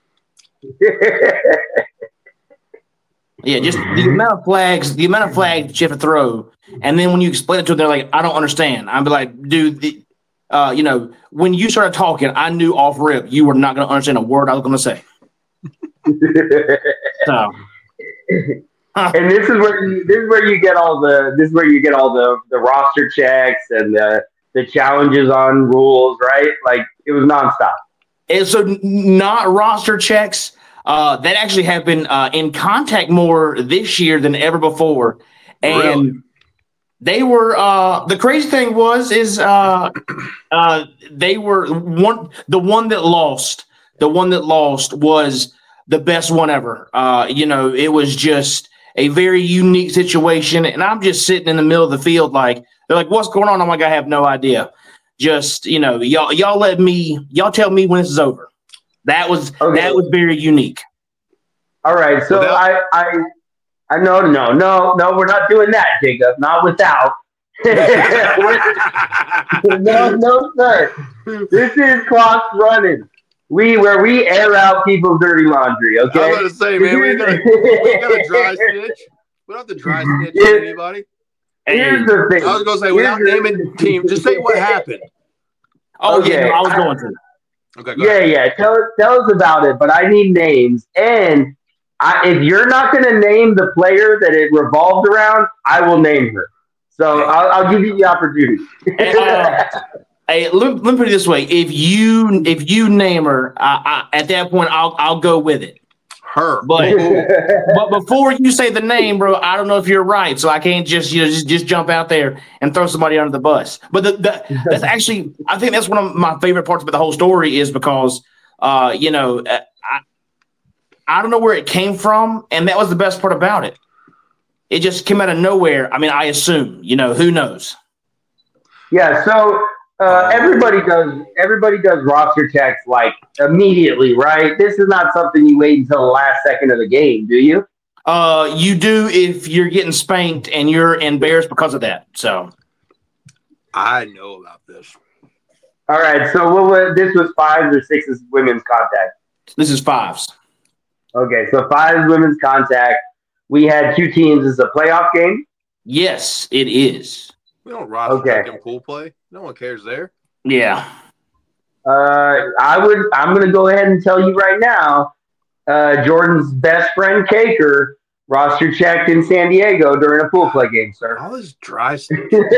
Yeah, just the amount of flags, the amount of flags that you have to throw, and then when you explain it to them, they're like, I don't understand. I'd be like, dude, the, uh, you know, when you started talking, I knew off rip you were not going to understand a word I was going to say. So, And this is where you, this is where you get all the this is where you get all the, the roster checks and the the challenges on rules, right? Like it was nonstop. And so not roster checks. Uh, that actually have been uh, in contact more this year than ever before. And really? They were uh, the crazy thing was is uh, uh, they were one the one that lost. The one that lost was the best one ever. Uh, you know, it was just a very unique situation. And I'm just sitting in the middle of the field like, they're like, what's going on? I'm like, I have no idea. Just, you know, y'all, y'all let me, y'all tell me when this is over. That was, okay. That was very unique. All right. So without- I, I, I no, no, no, no, we're not doing that, Jacob. Not without. no, no, sir. This is clock running. We where we air out people's dirty laundry. Okay. I was going to say, man, we got a dry snitch. We don't have to dry snitch yeah. anybody. Here's the thing. I was going to say, without Here's naming the team, just say what happened. Oh okay. yeah, no, I was going to. Okay. Go yeah, ahead. yeah. Tell tell us about it, but I need names and. I, if you're not going to name the player that it revolved around, I will name her. So I'll, I'll give you the opportunity. uh, hey, let, let me put it this way: if you if you name her, I, I, at that point, I'll I'll go with it. Her, but but before you say the name, bro, I don't know if you're right, so I can't just you know just, just jump out there and throw somebody under the bus. But the, the, that's actually, I think that's one of my favorite parts about the whole story is because, uh, you know. I, I don't know where it came from, and that was the best part about it. It just came out of nowhere. I mean, I assume, you know, who knows? Yeah, so uh, everybody does everybody does roster checks like immediately, right? This is not something you wait until the last second of the game, do you? Uh, you do if you're getting spanked and you're embarrassed because of that. So, I know about this. All right, so what was this was fives or sixes women's contact? This is fives. Okay, so five women's contact. We had two teams. Is a playoff game? Yes, it is. We don't roster okay. check in pool play. No one cares there. Yeah. Uh, I would. I'm going to go ahead and tell you right now. Uh, Jordan's best friend Caker roster checked in San Diego during a pool play game, sir. All this dry stuff.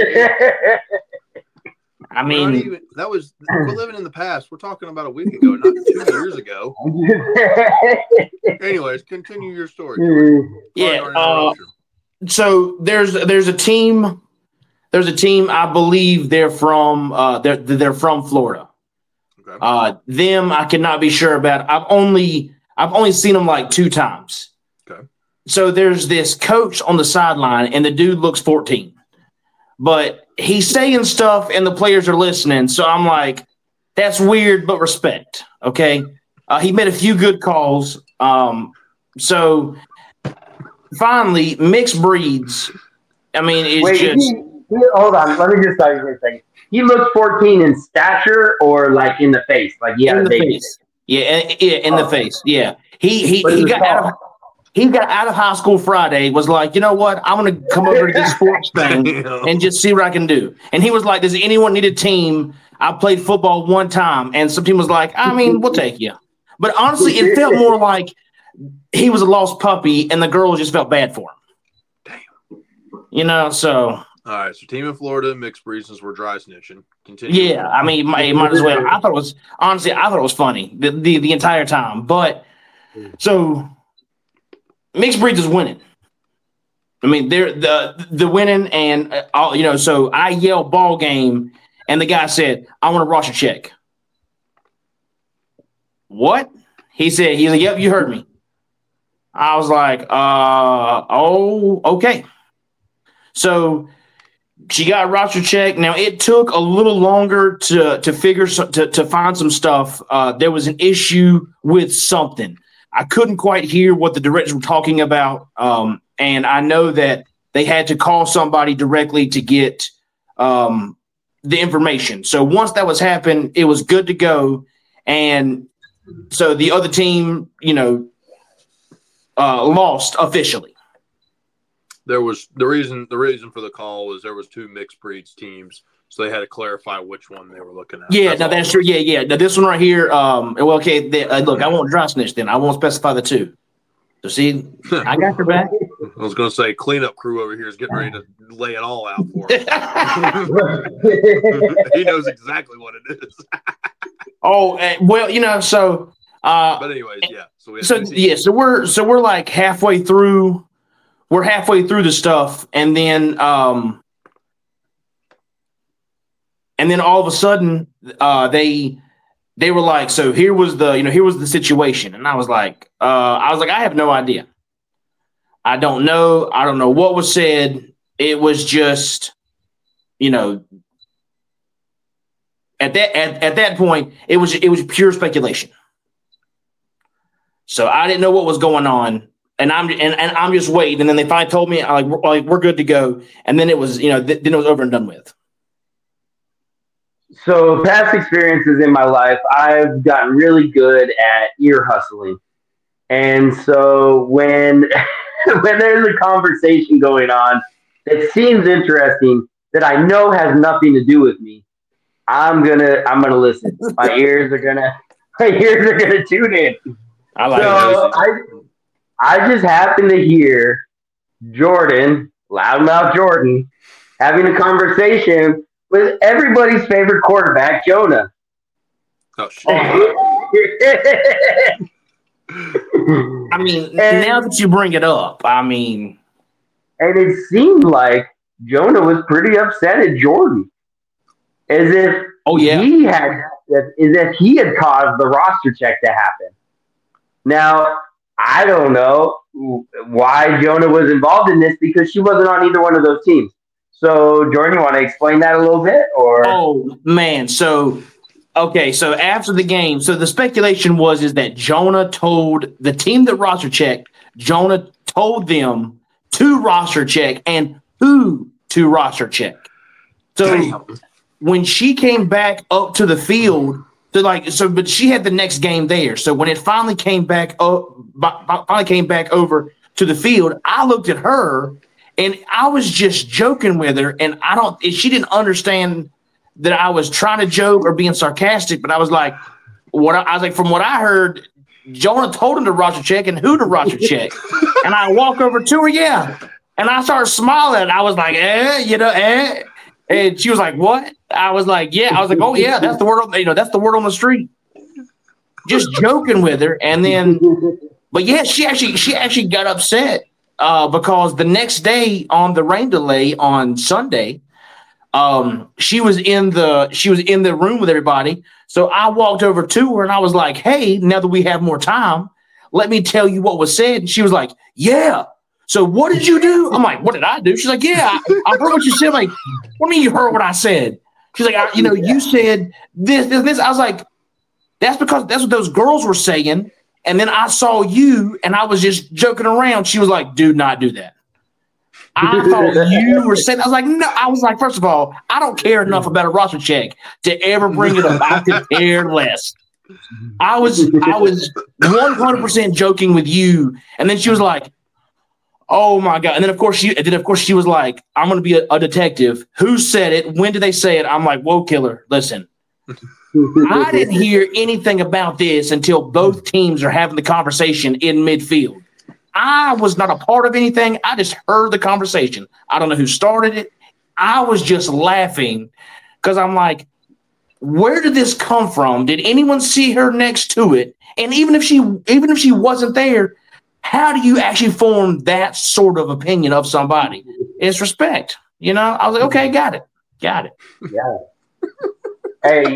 I mean, even, that was we're living in the past. We're talking about a week ago, not two years ago. Anyways, continue your story. Jordan. Yeah. Uh, so there's there's a team. There's a team. I believe they're from uh, they're they're from Florida. Okay. Uh, them I cannot be sure about. I've only I've only seen them like two times. Okay. So there's this coach on the sideline, and the dude looks fourteen, but he's saying stuff and the players are listening. So I'm like, that's weird, but respect. Okay. Uh, he made a few good calls. Um, so finally, mixed breeds. I mean, it's Wait, just. He, he, hold on. Let me just tell you for a second. He looks fourteen in stature or like in the face? Like, yeah, in the face. Yeah, yeah, in oh. the face. Yeah. He, he, he got out of. He got out of high school Friday, was like, you know what? I'm going to come over to this sports thing and just see what I can do. And he was like, does anyone need a team? I played football one time. And some team was like, I mean, we'll take you. But honestly, it felt more like he was a lost puppy and the girls just felt bad for him. Damn. You know, so. All right. So team in Florida, mixed breeds since we're dry snitching. Continue. Yeah. I mean, might, might as well. I thought it was, honestly, I thought it was funny the, the, the entire time. But so. Mixed breeds is winning. I mean, they're the the winning, and uh, all, you know. So I yelled ball game, and the guy said, "I want a roster check." What? He said, "He's like, yep, you heard me." I was like, "Uh, oh, okay." So she got a roster check. Now it took a little longer to to figure to to find some stuff. Uh, there was an issue with something. I couldn't quite hear what the directors were talking about, um, and I know that they had to call somebody directly to get um, the information. So once that was happened, it was good to go, and so the other team, you know, uh, lost officially. There was the reason. The reason for the call was there was two mixed breeds teams. So they had to clarify which one they were looking at. Yeah, that's no, that's true. Yeah, yeah. Now this one right here. Um, well, okay. They, uh, look, I won't dry snitch. Then I won't specify the two. So see, I got your back. I was going to say, cleanup crew over here is getting ready to lay it all out for him. He knows exactly what it is. oh, uh, well, you know, so. Uh, but anyways, yeah. So we so yeah, so we're so we're like halfway through. We're halfway through the stuff, and then um, and then all of a sudden, uh, they they were like, so here was the you know here was the situation, and I was like, uh, I was like, I have no idea. I don't know. I don't know what was said. It was just, you know, at that at, at that point, it was it was pure speculation. So I didn't know what was going on, and I'm and, and I'm just waiting. And then they finally told me, like, we're, like we're good to go. And then it was, you know, th- then it was over and done with. So past experiences in my life, I've gotten really good at ear hustling, and so when when there's a conversation going on that seems interesting that I know has nothing to do with me, I'm gonna I'm gonna listen. My ears are gonna my ears are gonna tune in. I like so I, I just happened to hear Jordan, loudmouth Jordan, having a conversation with everybody's favorite quarterback, Jonah. Oh, shit. I mean, and, now that you bring it up, I mean. And it seemed like Jonah was pretty upset at Jordan. As if oh, yeah. he had, as if he had caused the roster check to happen. Now, I don't know why Jonah was involved in this because she wasn't on either one of those teams. So, Jordan, you want to explain that a little bit? Or Oh, man. So, okay. So, after the game, so the speculation was is that Jonah told the team that roster checked, Jonah told them to roster check and who to roster check. So, Damn. when she came back up to the field, So like so, but she had the next game there. So when it finally came back up, finally came back over to the field, I looked at her and I was just joking with her, and I don't. She didn't understand that I was trying to joke or being sarcastic. But I was like, what I, I was like, from what I heard, Jonah told him to roster check and who to roster check, and I walk over to her, yeah, and I started smiling. I was like, eh, you know, eh. And she was like, what? I was like, yeah. I was like, oh, yeah, that's the word on, you know, that's the word on the street. Just joking with her. And then, but yeah, she actually, she actually got upset uh, because the next day on the rain delay on Sunday, um, she was in the, she was in the room with everybody. So I walked over to her and I was like, hey, now that we have more time, let me tell you what was said. And she was like, yeah. So what did you do? I'm like, what did I do? She's like, yeah, I, I heard what you said. I'm like, what do you mean you heard what I said? She's like, I, you know, you said this, this, this. I was like, that's because that's what those girls were saying. And then I saw you and I was just joking around. She was like, do not do that. I thought you were saying, I was like, no, I was like, first of all, I don't care enough about a roster check to ever bring it up. I could care less. I was, I was one hundred percent joking with you. And then she was like, oh my God. And then of course she and then of course she was like, I'm gonna be a, a detective. Who said it? When did they say it? I'm like, whoa, killer, listen. I didn't hear anything about this until both teams are having the conversation in midfield. I was not a part of anything. I just heard the conversation. I don't know who started it. I was just laughing because I'm like, where did this come from? Did anyone see her next to it? And even if she even if she wasn't there, how do you actually form that sort of opinion of somebody? It's respect. You know, I was like, okay, got it. Got it. Yeah. Hey,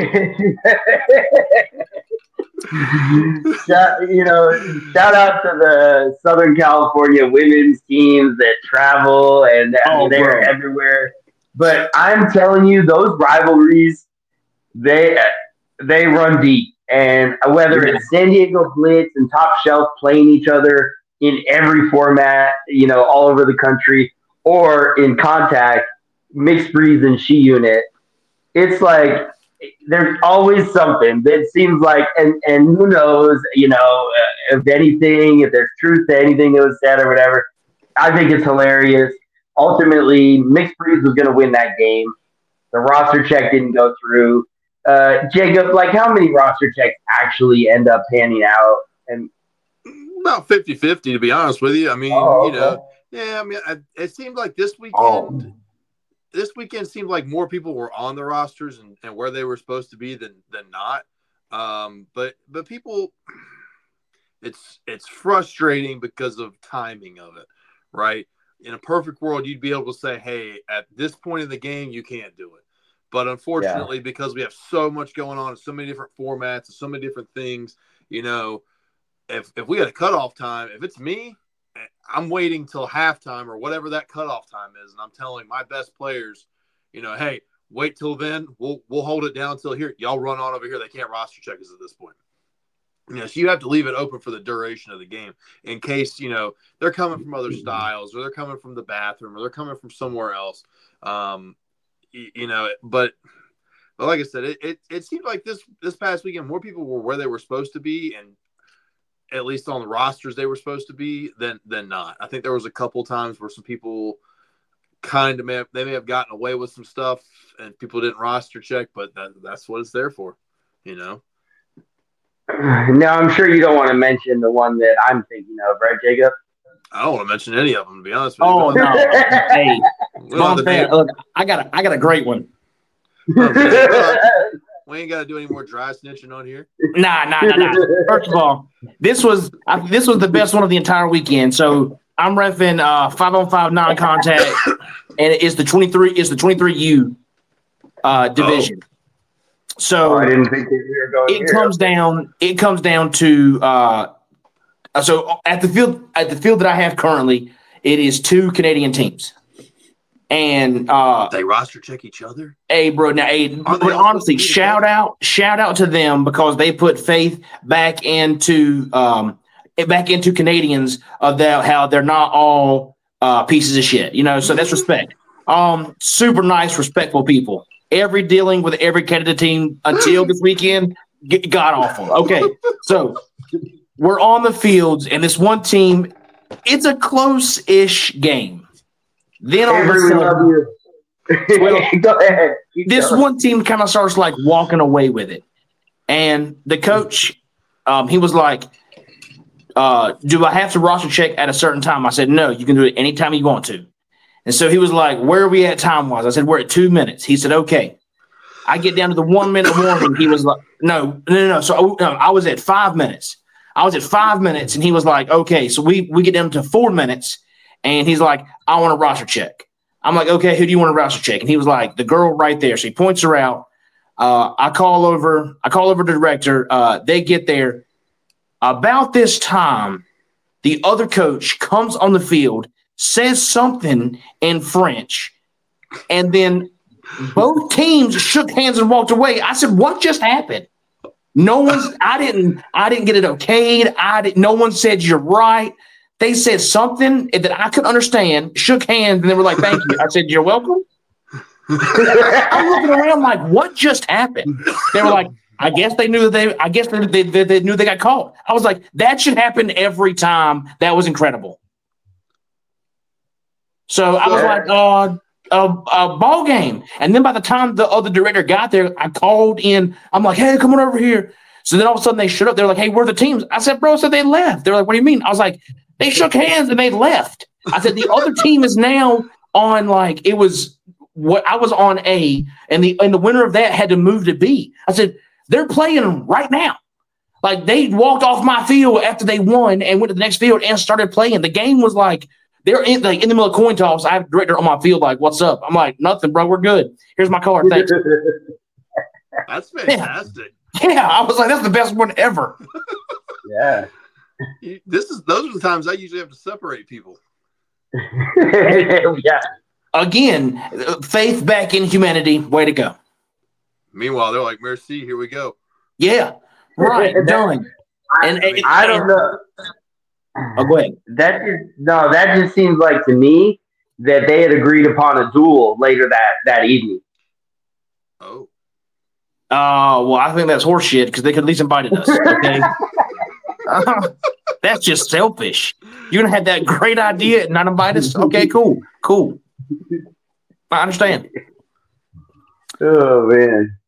shout, you know, shout out to the Southern California women's teams that travel and Oh, they're bro. everywhere. But I'm telling you, those rivalries, they they run deep. And whether it's San Diego Blitz and Top Shelf playing each other in every format, you know, all over the country, or in contact, mixed breeds and she unit, it's like there's always something that seems like, and, and who knows, you know, uh, if anything, if there's truth to anything that was said or whatever. I think it's hilarious. Ultimately, mixed breeds was going to win that game. The roster check didn't go through. Uh, Jacob, like how many roster checks actually end up panning out? And About fifty-fifty, to be honest with you. I mean, Oh, you know, okay. yeah, I mean, I, it seemed like this weekend, Oh. this weekend seemed like more people were on the rosters and, and where they were supposed to be than than not. Um, but but people, it's it's frustrating because of timing of it, right? In a perfect world, you'd be able to say, hey, at this point in the game, you can't do it. But unfortunately, yeah. because we have so much going on, so many different formats, and so many different things, you know, if if we had a cutoff time, if it's me, I'm waiting till halftime or whatever that cutoff time is, and I'm telling my best players, you know, hey, wait till then. We'll we'll hold it down till here. Y'all run on over here. They can't roster check us at this point. You know, so you have to leave it open for the duration of the game in case, you know, they're coming from other styles or they're coming from the bathroom or they're coming from somewhere else. Um, you, you know, but but like I said, it, it it seemed like this this past weekend more people were where they were supposed to be, and at least on the rosters they were supposed to be, than than not. I think there was a couple times where some people kind of may have, they may have gotten away with some stuff and people didn't roster check, but that, that's what it's there for, you know. Now, I'm sure you don't want to mention the one that I'm thinking of, right, Jacob? I don't want to mention any of them, to be honest with you. Oh, no. Hey, Well, fan, look, I got a, I got a great one. Okay. We ain't got to do any more dry snitching on here. Nah, nah, nah, nah. First of all, this was I, this was the best one of the entire weekend. So I'm reffing uh, five on five non-contact, and it's the twenty-three. It's the twenty-three U uh, division. Oh. So oh, I didn't think we were going. It here. comes down. It comes down to uh, so at the field at the field that I have currently, it is two Canadian teams, and uh, they roster check each other. Hey, bro. Now, hey, but honestly, shout out, shout out to them because they put faith back into um, back into Canadians of that how they're not all uh, pieces of shit. You know, so that's respect. Um, super nice, respectful people. Every dealing with every Canada team until this weekend got awful. Okay, so we're on the fields, and this one team, it's a close-ish game. Then all of a sudden, well, go ahead. Keep this going. one team kind of starts like walking away with it, and the coach, um, he was like, uh, "Do I have to roster check at a certain time?" I said, "No, you can do it anytime you want to." And so he was like, "Where are we at time-wise?" I said, "We're at two minutes." He said, "Okay." I get down to the one-minute warning. He was like, no, no, no, no. So no, I was at five minutes. I was at five minutes, and he was like, "Okay." So we we get down to four minutes, and he's like, "I want a roster check." I'm like, "Okay, who do you want to roster check?" And he was like, "The girl right there." So he points her out. Uh, I call over. I call over the director. Uh, they get there. About this time, the other coach comes on the field, says something in French, and then both teams shook hands and walked away. I said, "What just happened?" No one's. I didn't. I didn't get it okayed. I didn't. No one said you're right. They said something that I could understand. Shook hands and they were like, "Thank you." I said, "You're welcome." I'm looking around like, "What just happened?" They were like, "I guess they knew that they. I guess they, they, they, they knew they got caught." I was like, "That should happen every time." That was incredible. So I was like, uh, a, a ball game. And then by the time the other director got there, I called in. I'm like, "Hey, come on over here." So then all of a sudden they showed up. They're like, "Hey, where are the teams?" I said, "Bro," so they left. They're like, "What do you mean?" I was like, "They shook hands and they left." I said, "The other team is now on like it was what I was on A, and the and the winner of that had to move to B." I said, "They're playing right now." Like they walked off my field after they won and went to the next field and started playing. The game was like they're in like in the middle of coin toss. I have a director on my field like, "What's up?" I'm like, "Nothing, bro. We're good. Here's my card. Thanks." That's fantastic. Yeah. yeah, I was like, "That's the best one ever." Yeah. This is those are the times I usually have to separate people. Yeah. Again, faith back in humanity. Way to go. Meanwhile, they're like, "Merci, here we go." Yeah. Right. Done. And, and I don't know. Oh, go ahead. That just no. That just seems like to me that they had agreed upon a duel later that that evening. Oh. Uh, well, I think that's horseshit because they could at least invited us. Okay. uh, that's just selfish. You're gonna have that great idea and not invite us? Okay, cool, cool. I understand. Oh man.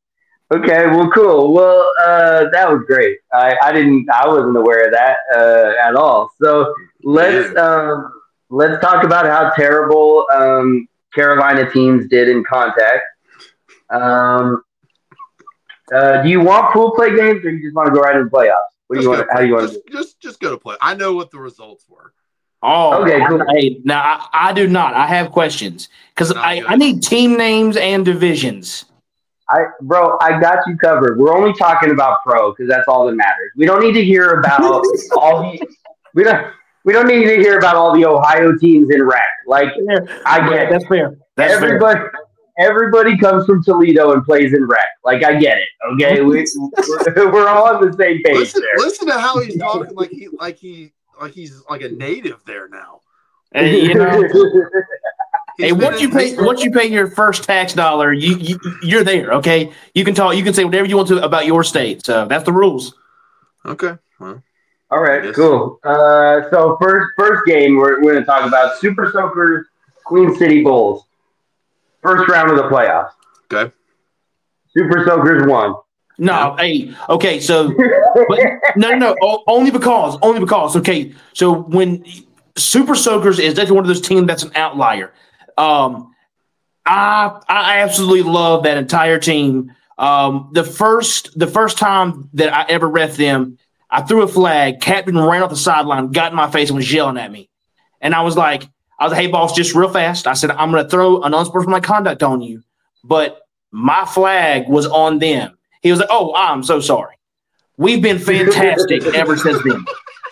Okay, well, cool. Well, uh, that was great. I, I didn't, I wasn't aware of that uh, at all. So let's um, let's talk about how terrible um, Carolina teams did in contact. Um, uh, do you want pool play games, or you just want to go right into the playoffs? What do Just you go want? to How play. do you want to Just, do? just, just go to play. I know what the results were. Oh, Okay, cool. I, hey, now I, I do not. I have questions because Not I, good. I need team names and divisions. I, bro, I got you covered. We're only talking about pro because that's all that matters. We don't need to hear about all the. We don't. We don't need to hear about all the Ohio teams in rec. Like I get That's it. fair. That's Everybody, everybody comes from Toledo and plays in rec. Like I get it. Okay, we we're, we're all on the same page Listen, there. listen to how he's talking like he, like he, like he's like a native there now. fair. Hey, you know, He's hey, been once in- you pay he's been- once you pay your first tax dollar, you, you you're there. Okay, you can talk. You can say whatever you want to about your state. So that's the rules. Okay, well, All right, Yes. cool. Uh, so first first game we're, we're going to talk about Super Soakers Queen City Bulls. First round of the playoffs. okay. Super Soakers won. No, hey, okay, so but no, no, no, o- only because, only because. Okay, so when Super Soakers is definitely one of those teams that's an outlier. Um, I I absolutely love that entire team. Um, the first the first time that I ever ref them, I threw a flag. Captain ran off the sideline, got in my face, and was yelling at me. And I was like, I was like, hey, boss, just real fast. I said, I'm going to throw an unsportsmanlike conduct on you, but my flag was on them. He was like, oh, I'm so sorry. We've been fantastic ever since then.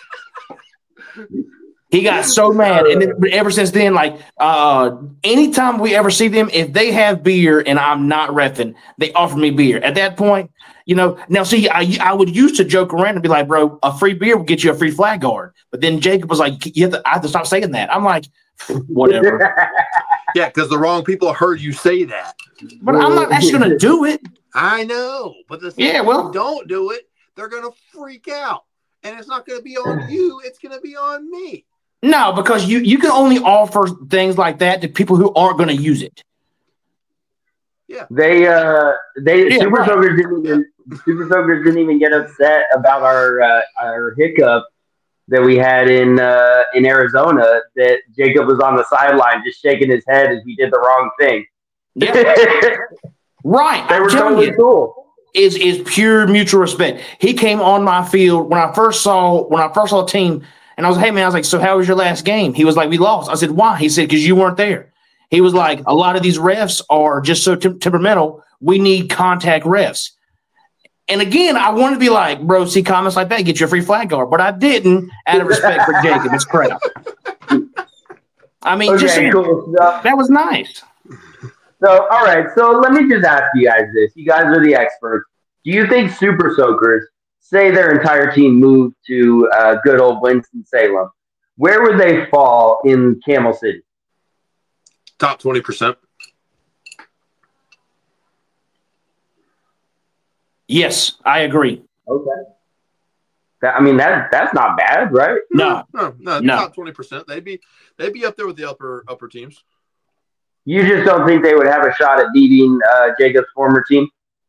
He got so mad, and then ever since then, like uh, anytime we ever see them, if they have beer and I'm not reffing, they offer me beer. At that point, you know. Now, see, I I would used to joke around and be like, "Bro, a free beer will get you a free flag guard." But then Jacob was like, "You have to, I have to stop saying that." I'm like, whatever. Yeah, because the wrong people heard you say that. But I'm not actually going to do it. I know, but the thing Yeah, is, well- if you don't do it, they're gonna freak out, and it's not gonna be on you. It's gonna be on me. No, because you you can only offer things like that to people who aren't going to use it. They uh they Yeah, Super right. Soakers didn't even Super Soakers didn't even get upset about our uh, our hiccup that we had in uh, in Arizona, that Jacob was on the sideline just shaking his head as we did the wrong thing. Yeah, They right. I'm were telling totally you. cool. is is pure mutual respect. He came on my field when I first saw when I first saw a team, and I was like, hey man, I was like, so how was your last game? He was like, we lost. I said, why? He said, because you weren't there. He was like, a lot of these refs are just so tem- temperamental. We need contact refs. And again, I wanted to be like, bro, see comments like that, get your free flag guard, but I didn't out of respect for Jacob. It's crap. I mean, just Okay, saying, cool stuff. that was nice. So, all right. So, let me just ask you guys this. You guys are the experts. Do you think Super Soakers, say their entire team moved to uh, good old Winston-Salem, where would they fall in Camel City? Top twenty percent. Yes, I agree. Okay. That, I mean, that that's not bad, right? No, No, no, No. top twenty percent. They'd be they'd be up there with the upper upper teams. You just don't think they would have a shot at beating uh, Jacob's former team?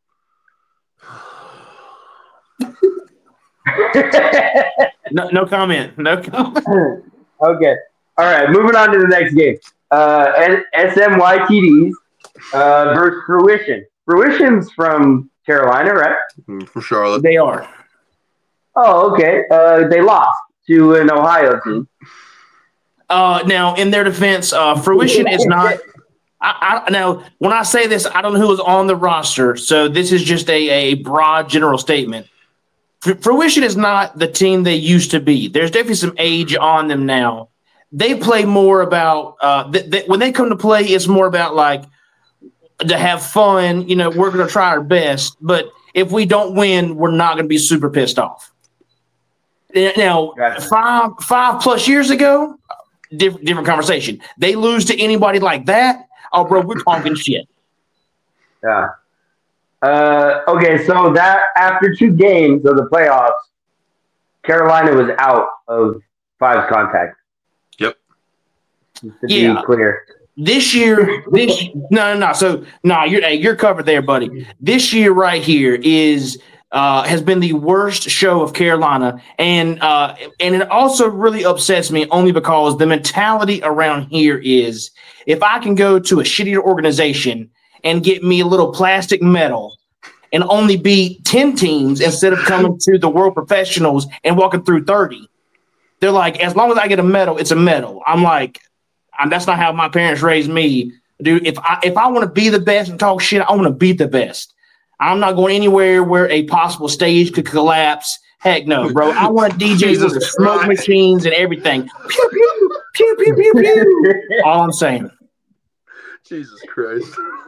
no, no comment. No comment. Okay. All right. Moving on to the next game. Uh, S M Y T Ds uh, versus Fruition. Fruition's from Carolina, right? Mm, From Charlotte. They are. Oh, okay. Uh, they lost to an Ohio team. Uh, now, in their defense, uh, Fruition is not. I, I now, when I say this, I don't know who is on the roster, so this is just a, a broad general statement. Fr- Fruition is not the team they used to be. There's definitely some age on them now. They play more about uh, th- th- when they come to play, it's more about like to have fun. You know, we're going to try our best, but if we don't win, we're not going to be super pissed off. Now, Gotcha. five five plus years ago, different different conversation. They lose to anybody like that, oh, bro, we're talking shit. Yeah. Uh, okay, so that after two games of the playoffs, Carolina was out of five contact. Yep. Just to Yeah. be clear. This year, this no, no, no. So no, you're hey, you're covered there, buddy. This year right here is uh, has been the worst show of Carolina, and uh, and it also really upsets me only because the mentality around here is if I can go to a shittier organization and get me a little plastic medal and only beat ten teams instead of coming to the world professionals and walking through thirty, they're like, as long as I get a medal, it's a medal. I'm like. And that's not how my parents raised me, dude. If I if I want to be the best and talk shit, I want to be the best. I'm not going anywhere where a possible stage could collapse. Heck no, bro. I want D Js with the smoke machines and everything. Pew pew pew pew pew pew. All I'm saying. Jesus Christ.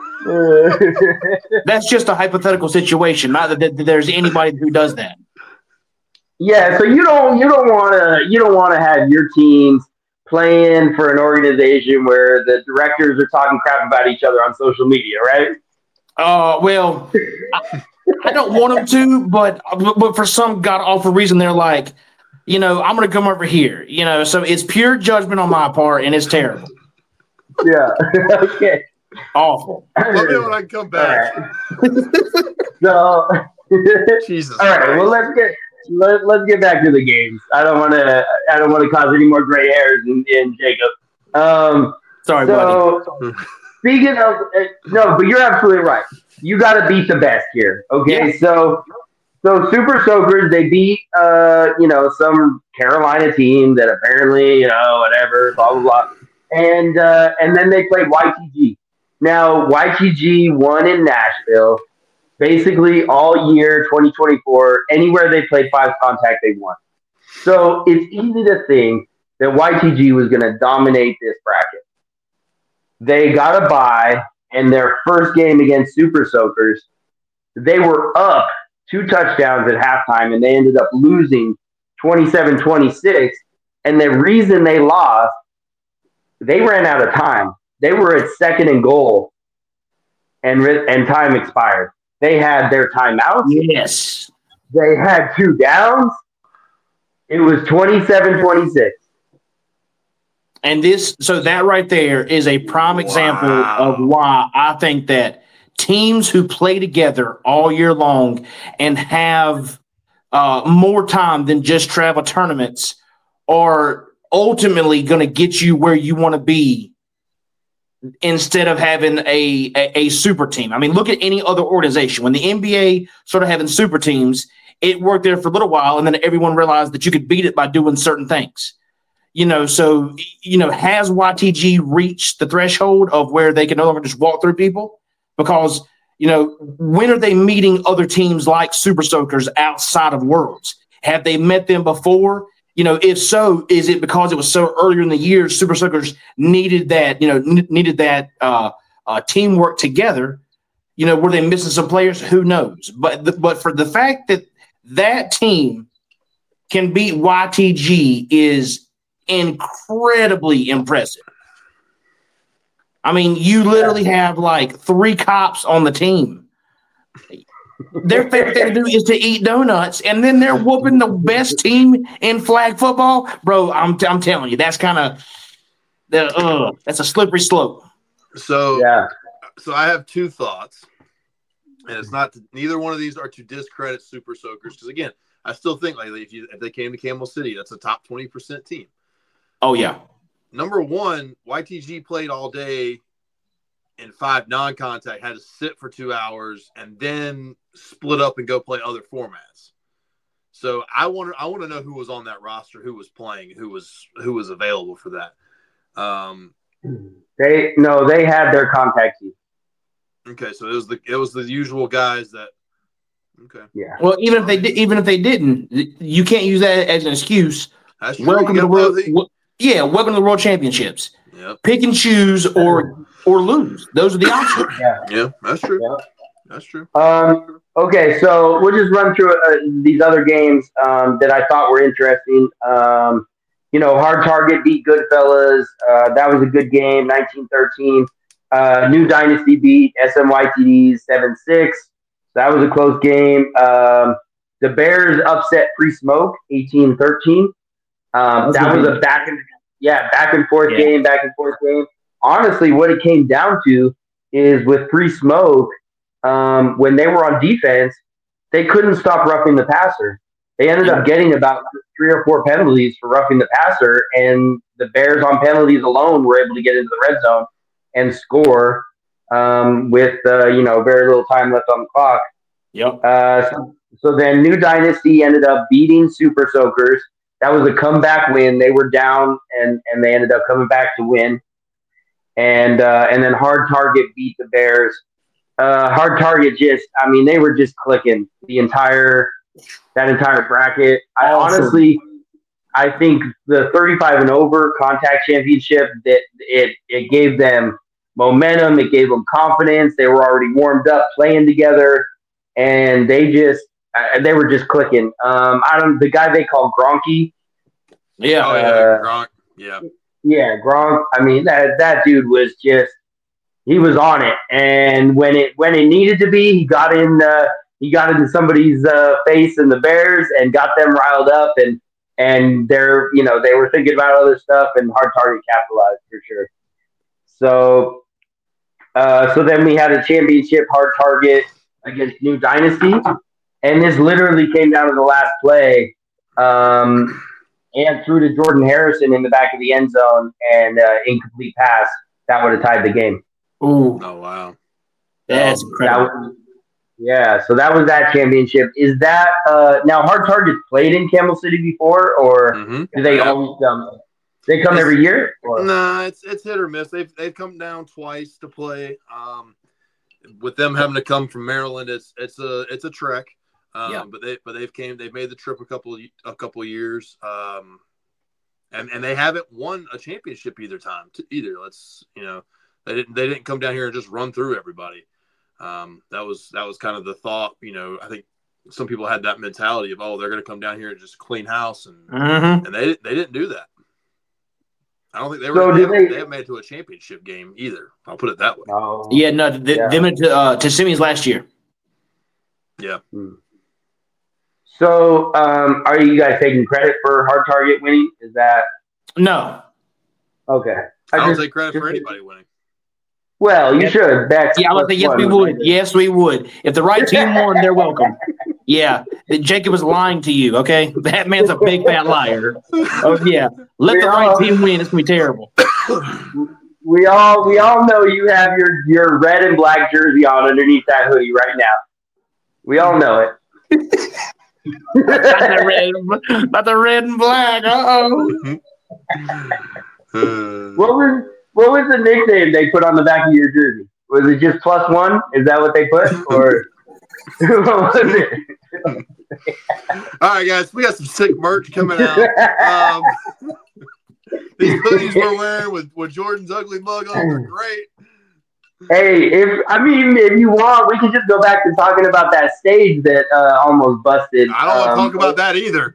That's just a hypothetical situation. Not that there's anybody who does that. Yeah, so you don't you don't want to you don't want to have your teams playing for an organization where the directors are talking crap about each other on social media, right? Uh, well, I, I don't want them to, but but for some god awful reason, they're like, you know, I'm going to come over here, you know. So it's pure judgment on my part, and it's terrible. Yeah. Okay. Awful. Let me know when I come back. Right. So, Jesus. All right. Christ. Well, let's get. Let, let's get back to the games. I don't want to. I don't want to cause any more gray hairs in, in Jacob. Um, Sorry, so, buddy. Speaking of uh, no, but you're absolutely right. You got to beat the best here. Okay, yeah. so so Super Soakers they beat uh you know some Carolina team that apparently you know whatever blah blah blah, and uh, and then they played Y T G. Now Y T G won in Nashville. Basically, all year twenty twenty-four, anywhere they played five contact, they won. So it's easy to think that Y T G was going to dominate this bracket. They got a bye, and their first game against Super Soakers, they were up two touchdowns at halftime, and they ended up losing twenty-seven twenty-six. And the reason they lost, they ran out of time. They were at second and goal, and and time expired. They had their timeouts. Yes. They had two downs. It was twenty-seven twenty-six. And this, so that right there is a prime wow. example of why I think that teams who play together all year long and have uh, more time than just travel tournaments are ultimately going to get you where you want to be instead of having a, a, a super team. I mean, look at any other organization. When the N B A started having super teams, it worked there for a little while, and then everyone realized that you could beat it by doing certain things. You know, so, you know, has Y T G reached the threshold of where they can no longer just walk through people? Because, you know, when are they meeting other teams like Super Soakers outside of Worlds? Have they met them before? You know, if so, is it because it was so earlier in the year, Super Soakers needed that, you know, n- needed that uh, uh, teamwork together? You know, were they missing some players? Who knows? But the, but for the fact that that team can beat Y T G is incredibly impressive. I mean, you literally have like three cops on the team. Their favorite thing to do is to eat donuts, and then they're whooping the best team in flag football, bro. I'm t- I'm telling you, that's kind of the uh, that's a slippery slope. So yeah, so I have two thoughts, and it's not to, neither one of these are to discredit Super Soakers because again, I still think like if you if they came to Camel City, that's a top twenty percent team. Oh yeah. Number one, Y T G played all day in five non-contact, had to sit for two hours, and then split up and go play other formats. So I want to I want to know who was on that roster, who was playing, who was who was available for that. Um, they no, they had their contact team. Okay, so it was the it was the usual guys that. Okay. Yeah. Well, even if they did, even if they didn't, you can't use that as an excuse. That's true. Welcome to the world. The... Yeah, welcome to the World Championships. Yep. Pick and choose or or lose. Those are the options. Yeah. Yeah, that's true. Yeah. That's true. Um. Okay, so we'll just run through uh, these other games um, that I thought were interesting. Um, you know, Hard Target beat Goodfellas. Uh, that was a good game, nineteen thirteen. Uh, New Dynasty beat S M Y T D seven six. That was a close game. Um, the Bears upset Pre-Smoke eighteen thirteen. Um, that was a back and yeah back and forth yeah. game, back and forth game. honestly, what it came down to is with Free Smoke, um, when they were on defense, they couldn't stop roughing the passer. They ended up getting about three or four penalties for roughing the passer, and the Bears on penalties alone were able to get into the red zone and score um, with uh, you know very little time left on the clock. Yep. Uh, so, so then New Dynasty ended up beating Super Soakers. That was a comeback win. They were down, and, and they ended up coming back to win. And uh, and then Hard Target beat the Bears. Uh, Hard Target just, I mean, they were just clicking the entire that entire bracket. I Awesome. honestly, I think the thirty-five and over contact championship, that it it gave them momentum. It gave them confidence. They were already warmed up playing together, and they just uh, they were just clicking. Um, I don't the guy they call Gronky. Yeah. Oh yeah, Uh, Gronk. Yeah. Yeah, Gronk. I mean, that that dude was just he was on it, and when it when it needed to be, he got in. Uh, he got into somebody's uh, face in the Bears and got them riled up, and and they're you know they were thinking about other stuff, and Hard Target capitalized for sure. So, uh, so then we had a championship Hard Target against New Dynasty, and this literally came down to the last play. Um, and threw to Jordan Harrison in the back of the end zone and uh, incomplete pass. That would have tied the game. Ooh, Oh wow. that's So incredible. that was- yeah, so that was that championship. Is that uh, now Hard Targets played in Camel City before, or Mm-hmm. do they Yeah. always come? They come every year. Or? Nah, it's it's hit or miss. They've they've come down twice to play. Um, with them having to come from Maryland, it's it's a it's a trek. Um, Yeah. But they but they've came they've made the trip a couple of, a couple of years. Um, and and they haven't won a championship either time. To, either let's you know they didn't they didn't come down here and just run through everybody. Um, that was that was kind of the thought. You know, I think some people had that mentality of oh they're going to come down here and just clean house, and Mm-hmm. and they they didn't do that. I don't think they were. So they, do haven't, they- they haven't made it to a championship game either. I'll put it that way. No. Yeah, no, th- Yeah. them and uh, Tissimmi's last year. Yeah. So, um, are you guys taking credit for Hard Target winning? Is that No. okay? I don't just- take credit for just- anybody winning. Well, you should. Bex Yeah, I would plus say yes, one we was would. like this. Yes, we would. If the right team won, they're welcome. Yeah, Jacob was lying to you. Okay, that man's a big fat liar. Oh yeah, let the right team win. It's gonna be terrible. We all we all know you have your your red and black jersey on underneath that hoodie right now. We all know it. Not the red, not the red and black. Uh oh. Uh, What was what was the nickname they put on the back of your jersey? Was it just plus one? Is that what they put, or what was it? all right, guys, we got some sick merch coming out. Um, these hoodies we're wearing with, with Jordan's ugly mug on are great. Hey, if I mean, if you want, we can just go back to talking about that stage that uh, almost busted. I don't want to Um, talk about that either.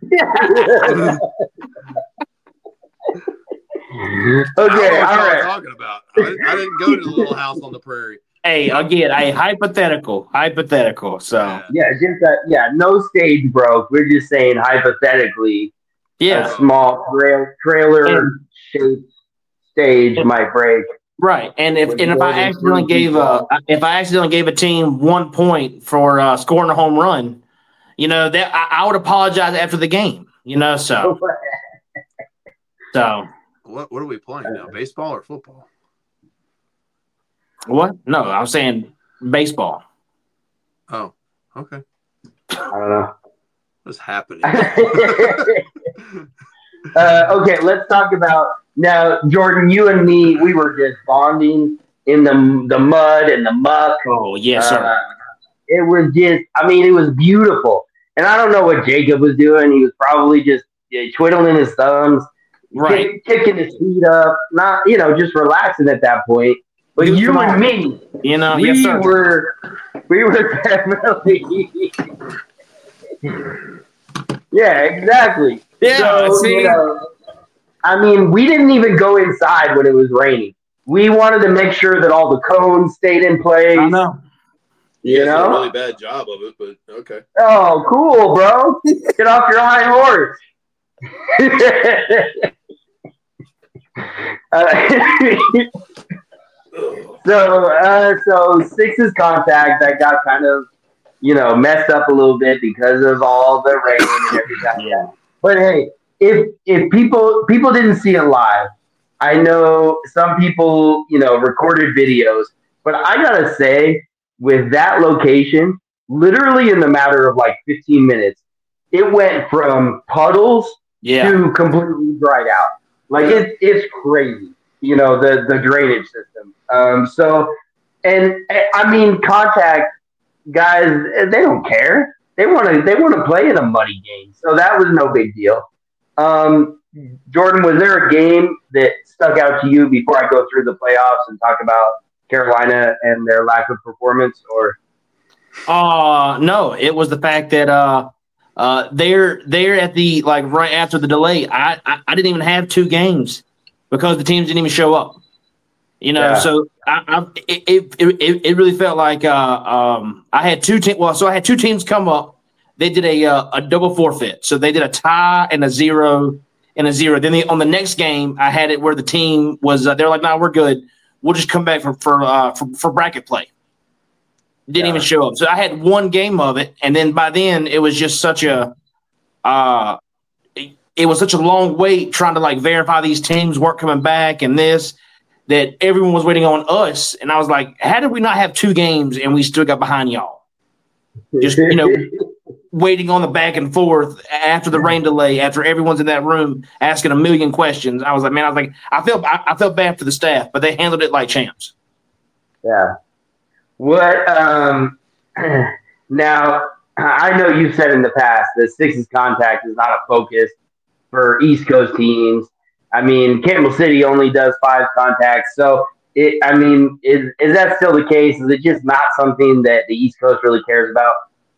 I Okay, don't know what all y'all right. talking about. I, I didn't go to the little house on the prairie. Hey, again, a hypothetical, hypothetical. So Yeah. Yeah, just that. Yeah, no stage broke. We're just saying hypothetically, yeah, a small trail, trailer And- shaped stage might break. right. And if With and if more I than accidentally three gave a if I accidentally gave a team one point for uh, scoring a home run, you know that I, I would apologize after the game. You know, so so What what are we playing now? Baseball or football? what? No, I was saying baseball. Oh, okay. I don't know. What's happening? uh, okay, let's talk about now, Jordan. You and me, we were just bonding in the the mud and the muck. Oh yes, sir. Uh, it was just, I mean, it was beautiful. And I don't know what Jacob was doing. He was probably just uh, twiddling his thumbs, Right. kick, kicking his feet up, not, you know, just relaxing at that point. But He was you smart. and me, You know, we yes, sir. were, we were definitely, yeah, exactly. Yeah, So, see? you know, I mean, we didn't even go inside when it was raining. We wanted to make sure that all the cones stayed in place. I know. You know? did a really bad job of it, but okay. Oh, cool, bro. Get off your high horse. uh, So, uh, so Six's contact that got kind of, you know, messed up a little bit because of all the rain and everything like Yeah. that. But hey, if if people people didn't see it live, I know some people, you know, recorded videos, but I gotta say, with that location, literally in the matter of like fifteen minutes, it went from puddles Yeah. to completely dried out. Like it, it's crazy, you know, the the drainage system. Um, so, and eh, I mean, contact guys, eh, they don't care. They want to they want to play in a muddy game, so that was no big deal. Um, Jordan, was there a game that stuck out to you before I go through the playoffs and talk about Carolina and their lack of performance? Or Uh no, it was the fact that uh uh they're they're at the like right after the delay. I I, I didn't even have two games because the teams didn't even show up. You know, Yeah. so I, I it, it it it really felt like uh um I had two teams. Well, so I had two teams come up. They did a uh, a double forfeit. So they did a tie and a zero and a zero. Then the, on the next game, I had it where the team was. Uh, they're like, "No, we're good. We'll just come back for for uh, for, for bracket play." Didn't Yeah. even show up. So I had one game of it, and then by then it was just such a uh it, it was such a long wait trying to like verify these teams weren't coming back and this that everyone was waiting on us. And I was like, how did we not have two games and we still got behind y'all? Just, you know, waiting on the back and forth after the rain delay, after everyone's in that room asking a million questions. I was like, man, I was like, I felt I, I felt bad for the staff, but they handled it like champs. Yeah. What um now I know you've said in the past that Six's contact is not a focus for East Coast teams. I mean, Campbell City only does five contacts, so it. I mean, is is that still the case? Is it just not something that the East Coast really cares about?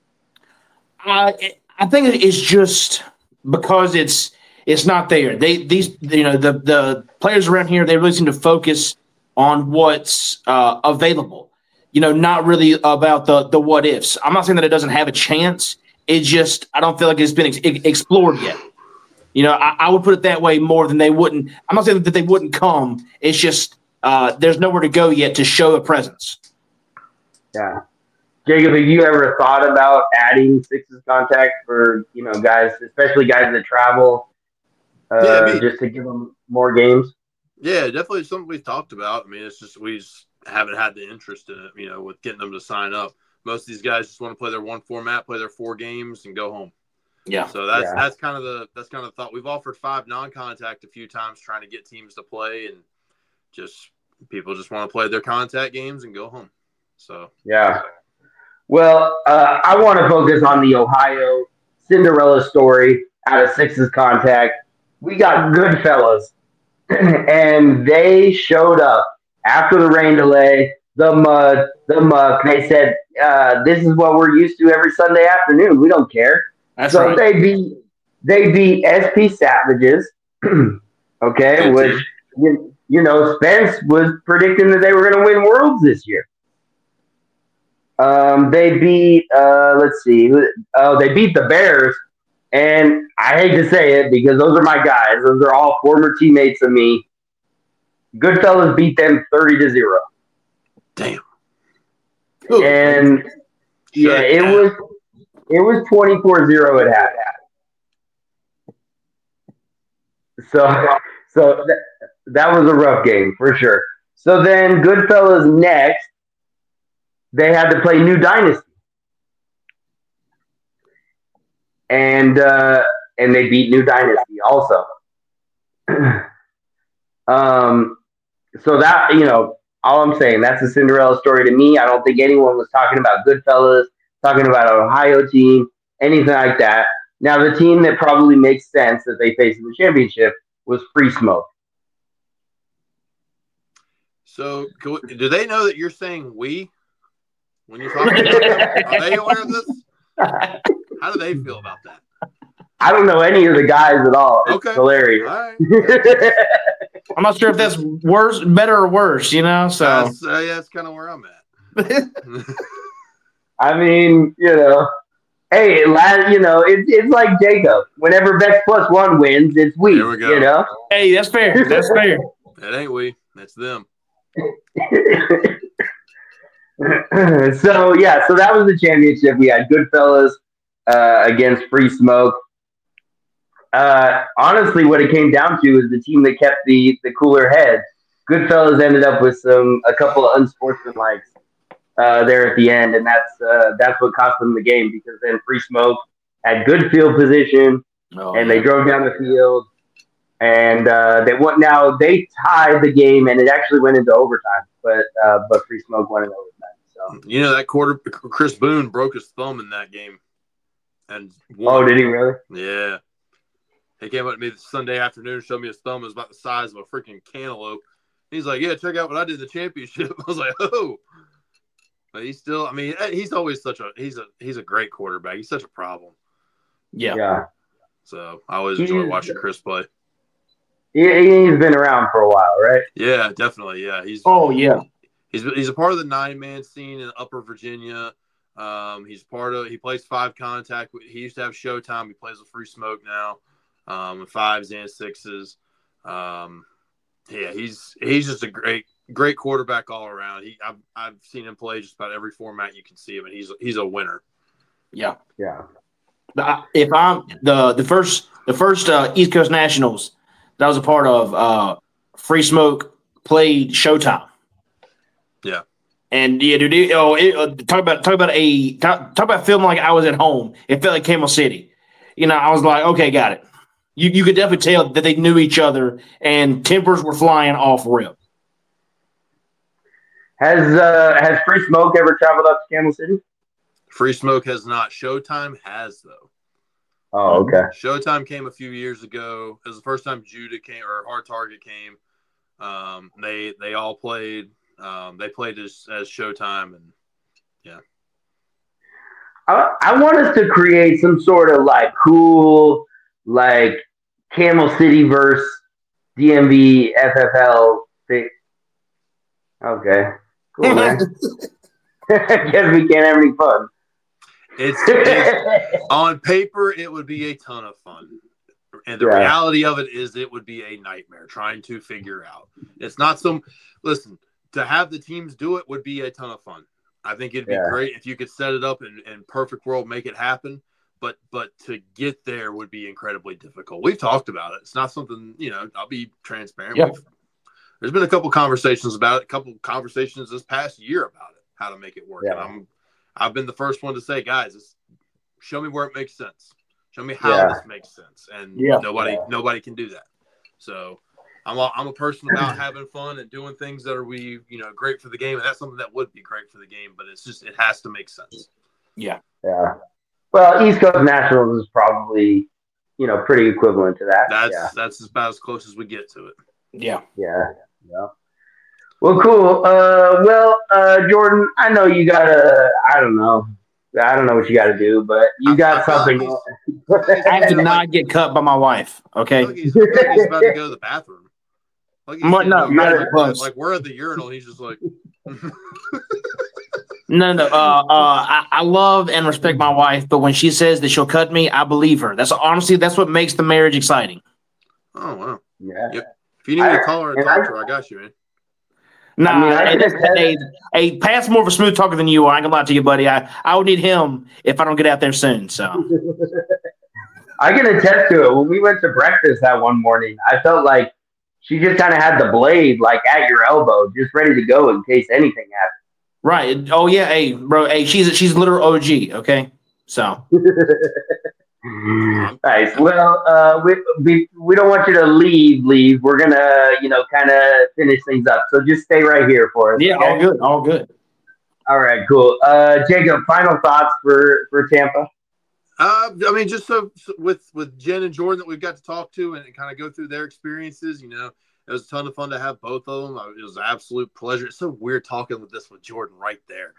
I I think it's just because it's it's not there. They these you know the the players around here, they really seem to focus on what's uh, available. You know, not really about the the what ifs. I'm not saying that it doesn't have a chance. It just I don't feel like it's been ex- explored yet. You know, I, I would put it that way more than they wouldn't. I'm not saying that they wouldn't come. It's just uh, there's nowhere to go yet to show a presence. Yeah. Jacob, have you ever thought about adding Six's contact for, you know, guys, especially guys that travel, uh, Yeah, I mean- just to give them more games? Yeah, definitely something we've talked about. I mean, it's just we just haven't had the interest in it, you know, with getting them to sign up. Most of these guys just want to play their one format, play their four games, and go home. Yeah. So that's Yeah. that's kind of the that's kind of the thought. We've offered five non-contact a few times, trying to get teams to play, and just people just want to play their contact games and go home. So Yeah. Well, uh, I want to focus on the Ohio Cinderella story out of Six's contact. We got Goodfellas, and they showed up after the rain delay, the mud, the muck. They said, uh, "This is what we're used to every Sunday afternoon. We don't care." That's so right. they beat they beat S P Savages, okay, Good which team. you, you know Spence was predicting that they were going to win Worlds this year. Um, they beat uh, let's see, oh they beat the Bears, and I hate to say it because those are my guys. Those are all former teammates of me. Goodfellas beat them thirty to zero, damn. and yeah, Shut it down. was it was twenty-four zero at half. So, so that, that was a rough game for sure. So then Goodfellas next, they had to play New Dynasty. And uh, and they beat New Dynasty also. um, so that, you know, all I'm saying, that's a Cinderella story to me. I don't think anyone was talking about Goodfellas, talking about an Ohio team, anything like that. Now, the team that probably makes sense that they face in the championship was Free Smoke. So, can we- do they know that you're saying we when you're talking about them? Are they aware of this? How do they feel about that? I don't know any of the guys at all. It's Okay. hilarious. All right. I'm not sure if that's worse, better or worse. You know, so That's, uh, yeah, that's kind of where I'm at. I mean, you know, hey, last, you know, it's it's like Jacob. Whenever Bex plus one wins, it's we. There we go. You know, hey, that's fair. That's fair. That ain't we. That's them. So yeah, so that was the championship. We had Goodfellas uh, against Free Smoke. Uh, honestly, what it came down to is the team that kept the the cooler head. Goodfellas ended up with some a couple of unsportsmanlikes uh, there at the end, and that's uh, that's what cost them the game because then Free Smoke had good field position, Oh, and yeah. they drove down the field, and uh, they went. Now they tied the game, and it actually went into overtime, but uh, but Free Smoke won in overtime. So You know, that quarter, Chris Boone broke his thumb in that game. And won. oh, did he really? Yeah. He came up to me this Sunday afternoon and showed me his thumb. It was about the size of a freaking cantaloupe. He's like, yeah, check out what I did in the championship. I was like, oh. But he's still, I mean, he's always such a, he's a, he's a great quarterback. He's such a problem. Yeah. Yeah. So I always enjoy He's- watching Chris play. He, he's been around for a while, right? Yeah, definitely. Yeah. He's, Oh, yeah. He's he's a part of the nine man scene in Upper Virginia. Um, he's part of he plays five contact. He used to have Showtime. He plays with Free Smoke now, um, fives and sixes. Um, yeah, he's he's just a great great quarterback all around. He I've I've seen him play just about every format you can see him, and he's he's a winner. Yeah. Yeah. But I- if I'm the the first the first uh, East Coast Nationals that I was a part of, uh, Free Smoke played Showtime. Yeah. And yeah, dude, it, oh, it, uh, talk about talk about a talk, talk about feeling like I was at home. It felt like Camel City. You know, I was like, okay, got it. You you could definitely tell that they knew each other, and tempers were flying off rip. Has uh, has Free Smoke ever traveled up to Camel City? Free Smoke has not. Showtime has though. Oh, okay. Showtime came a few years ago. It was the first time Judah came or Hard Target came. Um, they they all played. Um, they played as, as Showtime, and yeah. I, I want us to create some sort of like cool, like Camel City versus D M V F F L thing. Okay, cool, man. I guess we can't have any fun. It's, it's on paper, it would be a ton of fun, and the Yeah. reality of it is, it would be a nightmare trying to figure out. It's not some. Listen, to have the teams do it would be a ton of fun. I think it'd be Yeah. great if you could set it up and in perfect world make it happen. But but to get there would be incredibly difficult. We've talked about it. It's not something, you know, I'll be transparent. Yeah. We've- There's been a couple conversations about it, a couple conversations this past year about it, how to make it work. And Yeah. I'm I've been the first one to say, guys, it's, show me where it makes sense. Show me how Yeah. this makes sense. And Yeah. nobody Yeah. nobody can do that. So I'm a, I'm a person about having fun and doing things that are we you know great for the game, and that's something that would be great for the game. But it's just it has to make sense. Yeah. Yeah. Well, East Coast Nationals is probably, you know, pretty equivalent to that. That's yeah. that's about as close as we get to it. Yeah. Yeah. Yeah. Well, cool. Uh, well, uh, Jordan, I know you got to, I don't know. I don't know what you got to do, but you I- got I feel like something. he's- I have to not get cut by my wife. I Okay. feel like he's, I feel like he's about to go to the bathroom. Like he's Mo- sitting no, over not there, even like, close. like we're at the urinal. He's just like, No, no. Uh, uh, I, I love and respect my wife, but when she says that she'll cut me, I believe her. That's honestly that's what makes the marriage exciting. oh wow. Yeah. If you need me to I- call her and and talk I- to her, I got you, man. Nah, I mean, I hey, just had- hey, hey, Pat's more of a smooth talker than you are. I ain't gonna lie to you, buddy. I, I would need him if I don't get out there soon. So I can attest to it. When we went to breakfast that one morning, I felt like she just kind of had the blade like at your elbow, just ready to go in case anything right. Oh yeah, hey, bro. Hey, she's she's a literal O G. Okay, so happened. Nice. Well, uh, we, we we don't want you to leave. Leave. We're gonna, you know, kind of finish things up. So just stay right here for us. yeah, okay? all good, all good. All right. Cool. Uh, Jacob, final thoughts for for Tampa. Uh, I mean, just so, so with with Jen and Jordan that we've got to talk to and kind of go through their experiences. You know, it was a ton of fun to have both of them. It was an absolute pleasure. It's so weird talking with this with Jordan right there.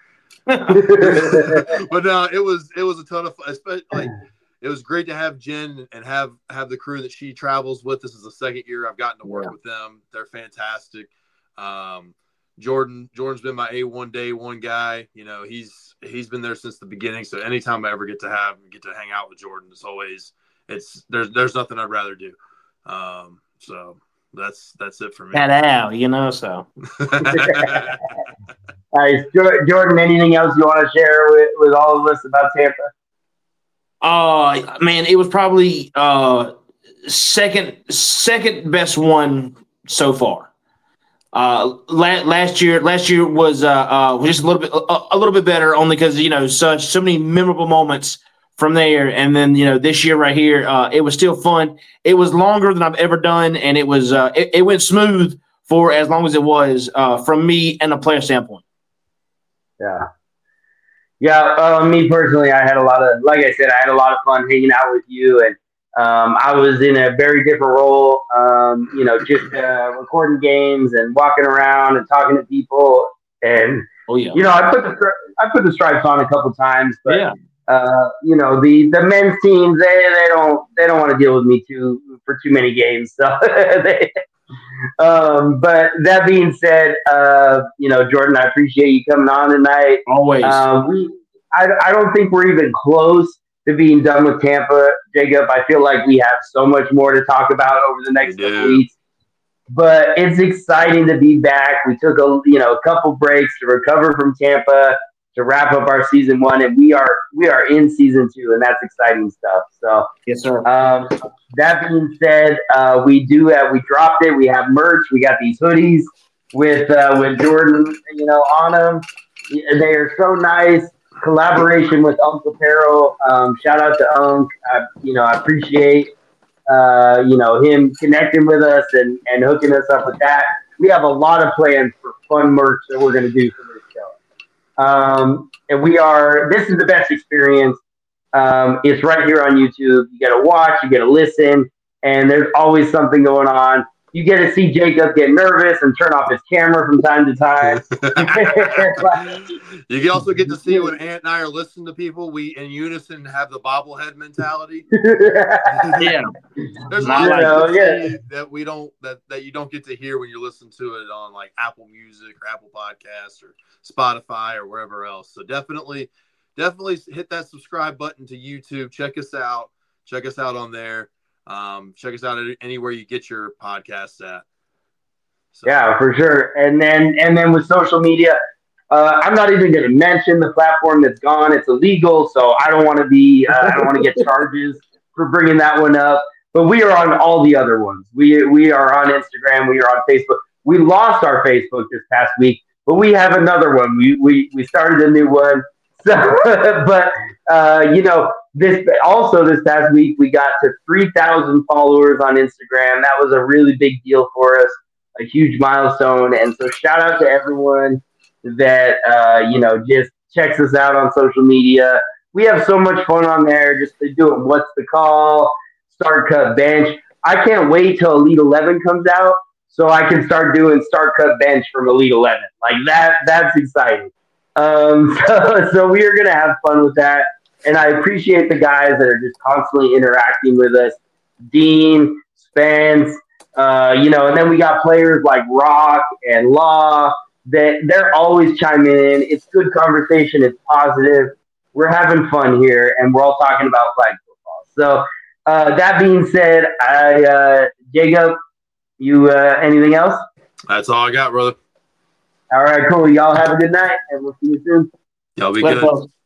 But no, it was it was a ton of fun. Especially, like, it was great to have Jen and have have the crew that she travels with. This is the second year I've gotten to work Yeah. with them. They're fantastic. Um, Jordan Jordan's been my A one day one guy. You know, he's he's been there since the beginning. So anytime I ever get to have get to hang out with Jordan, it's always it's there's there's nothing I'd rather do. Um, so That's that's it for me. Ta-da, you know, so. All right, Jordan, anything else you want to share with, with all of us about Tampa? Uh, man, it was probably uh, second second best one so far. Uh, la- last year, last year was uh, uh, just a little bit a, a little bit better, only because you know such so many memorable moments from there. And then you know this year right here, uh, it was still fun. It was longer than I've ever done, and it was uh, it, it went smooth for as long as it was uh, from me and a player standpoint. Yeah. Yeah, uh, me personally, I had a lot of, like I said, I had a lot of fun hanging out with you, and um, I was in a very different role, um, you know, just uh, recording games and walking around and talking to people, and oh yeah, you know, I put the I put the stripes on a couple times, but yeah. uh, you know, the the men's teams they they don't they don't want to deal with me too for too many games, so they. Um, but that being said, uh, you know, Jordan, I appreciate you coming on tonight. Always. Um, we, I, I don't think we're even close to being done with Tampa, Jacob. I feel like we have so much more to talk about over the next We couple do. weeks. But it's exciting to be back. We took a you know a couple breaks to recover from Tampa to wrap up our season one, and we are we are in season two, and that's exciting stuff. So yes, sir. Um, that being said, uh, we do have we dropped it. We have merch. We got these hoodies with uh, with Jordan, you know, on them. They are so nice. Collaboration with Unc Apparel. Um, shout out to Unc. I, you know, I appreciate uh, you know him connecting with us and and hooking us up with that. We have a lot of plans for fun merch that we're going to do for this show. Um, and we are. This is the best experience. Um, it's right here on YouTube. You got to watch, you got to listen, and there's always something going on. You get to see Jacob get nervous and turn off his camera from time to time. You can also get to see when Ant and I are listening to people. We in unison have the bobblehead mentality. Yeah, there's a I lot like of it. Yeah. that, that we don't that, that you don't get to hear when you listen to it on like Apple Music or Apple Podcasts or Spotify or wherever else. So definitely. Definitely hit that subscribe button to YouTube. Check us out. Check us out on there. Um, check us out anywhere you get your podcasts at. So. Yeah, for sure. And then and then with social media, uh, I'm not even going to mention the platform that's gone. It's illegal, so I don't want to be. Uh, I don't want to get charges for bringing that one up. But we are on all the other ones. We we are on Instagram. We are on Facebook. We lost our Facebook this past week, but we have another one. We we we started a new one. So, but uh, you know, this also this past week we got to three thousand followers on Instagram. That was a really big deal for us, a huge milestone. And so, shout out to everyone that uh, you know just checks us out on social media. We have so much fun on there. Just doing what's the call, start cut bench. I can't wait till Elite Eleven comes out so I can start doing start cut bench from Elite Eleven. Like that. That's exciting. Um, so, so we are going to have fun with that. And I appreciate the guys that are just constantly interacting with us. Dean, Spence, uh, you know, and then we got players like Rock and Law that they're always chiming in. It's good conversation. It's positive. We're having fun here, and we're all talking about flag football. So uh, that being said, I, uh, Jacob, you, uh, anything else? That's all I got, brother. All right, cool. Y'all have a good night, and we'll see you soon. Y'all be Let good. folks.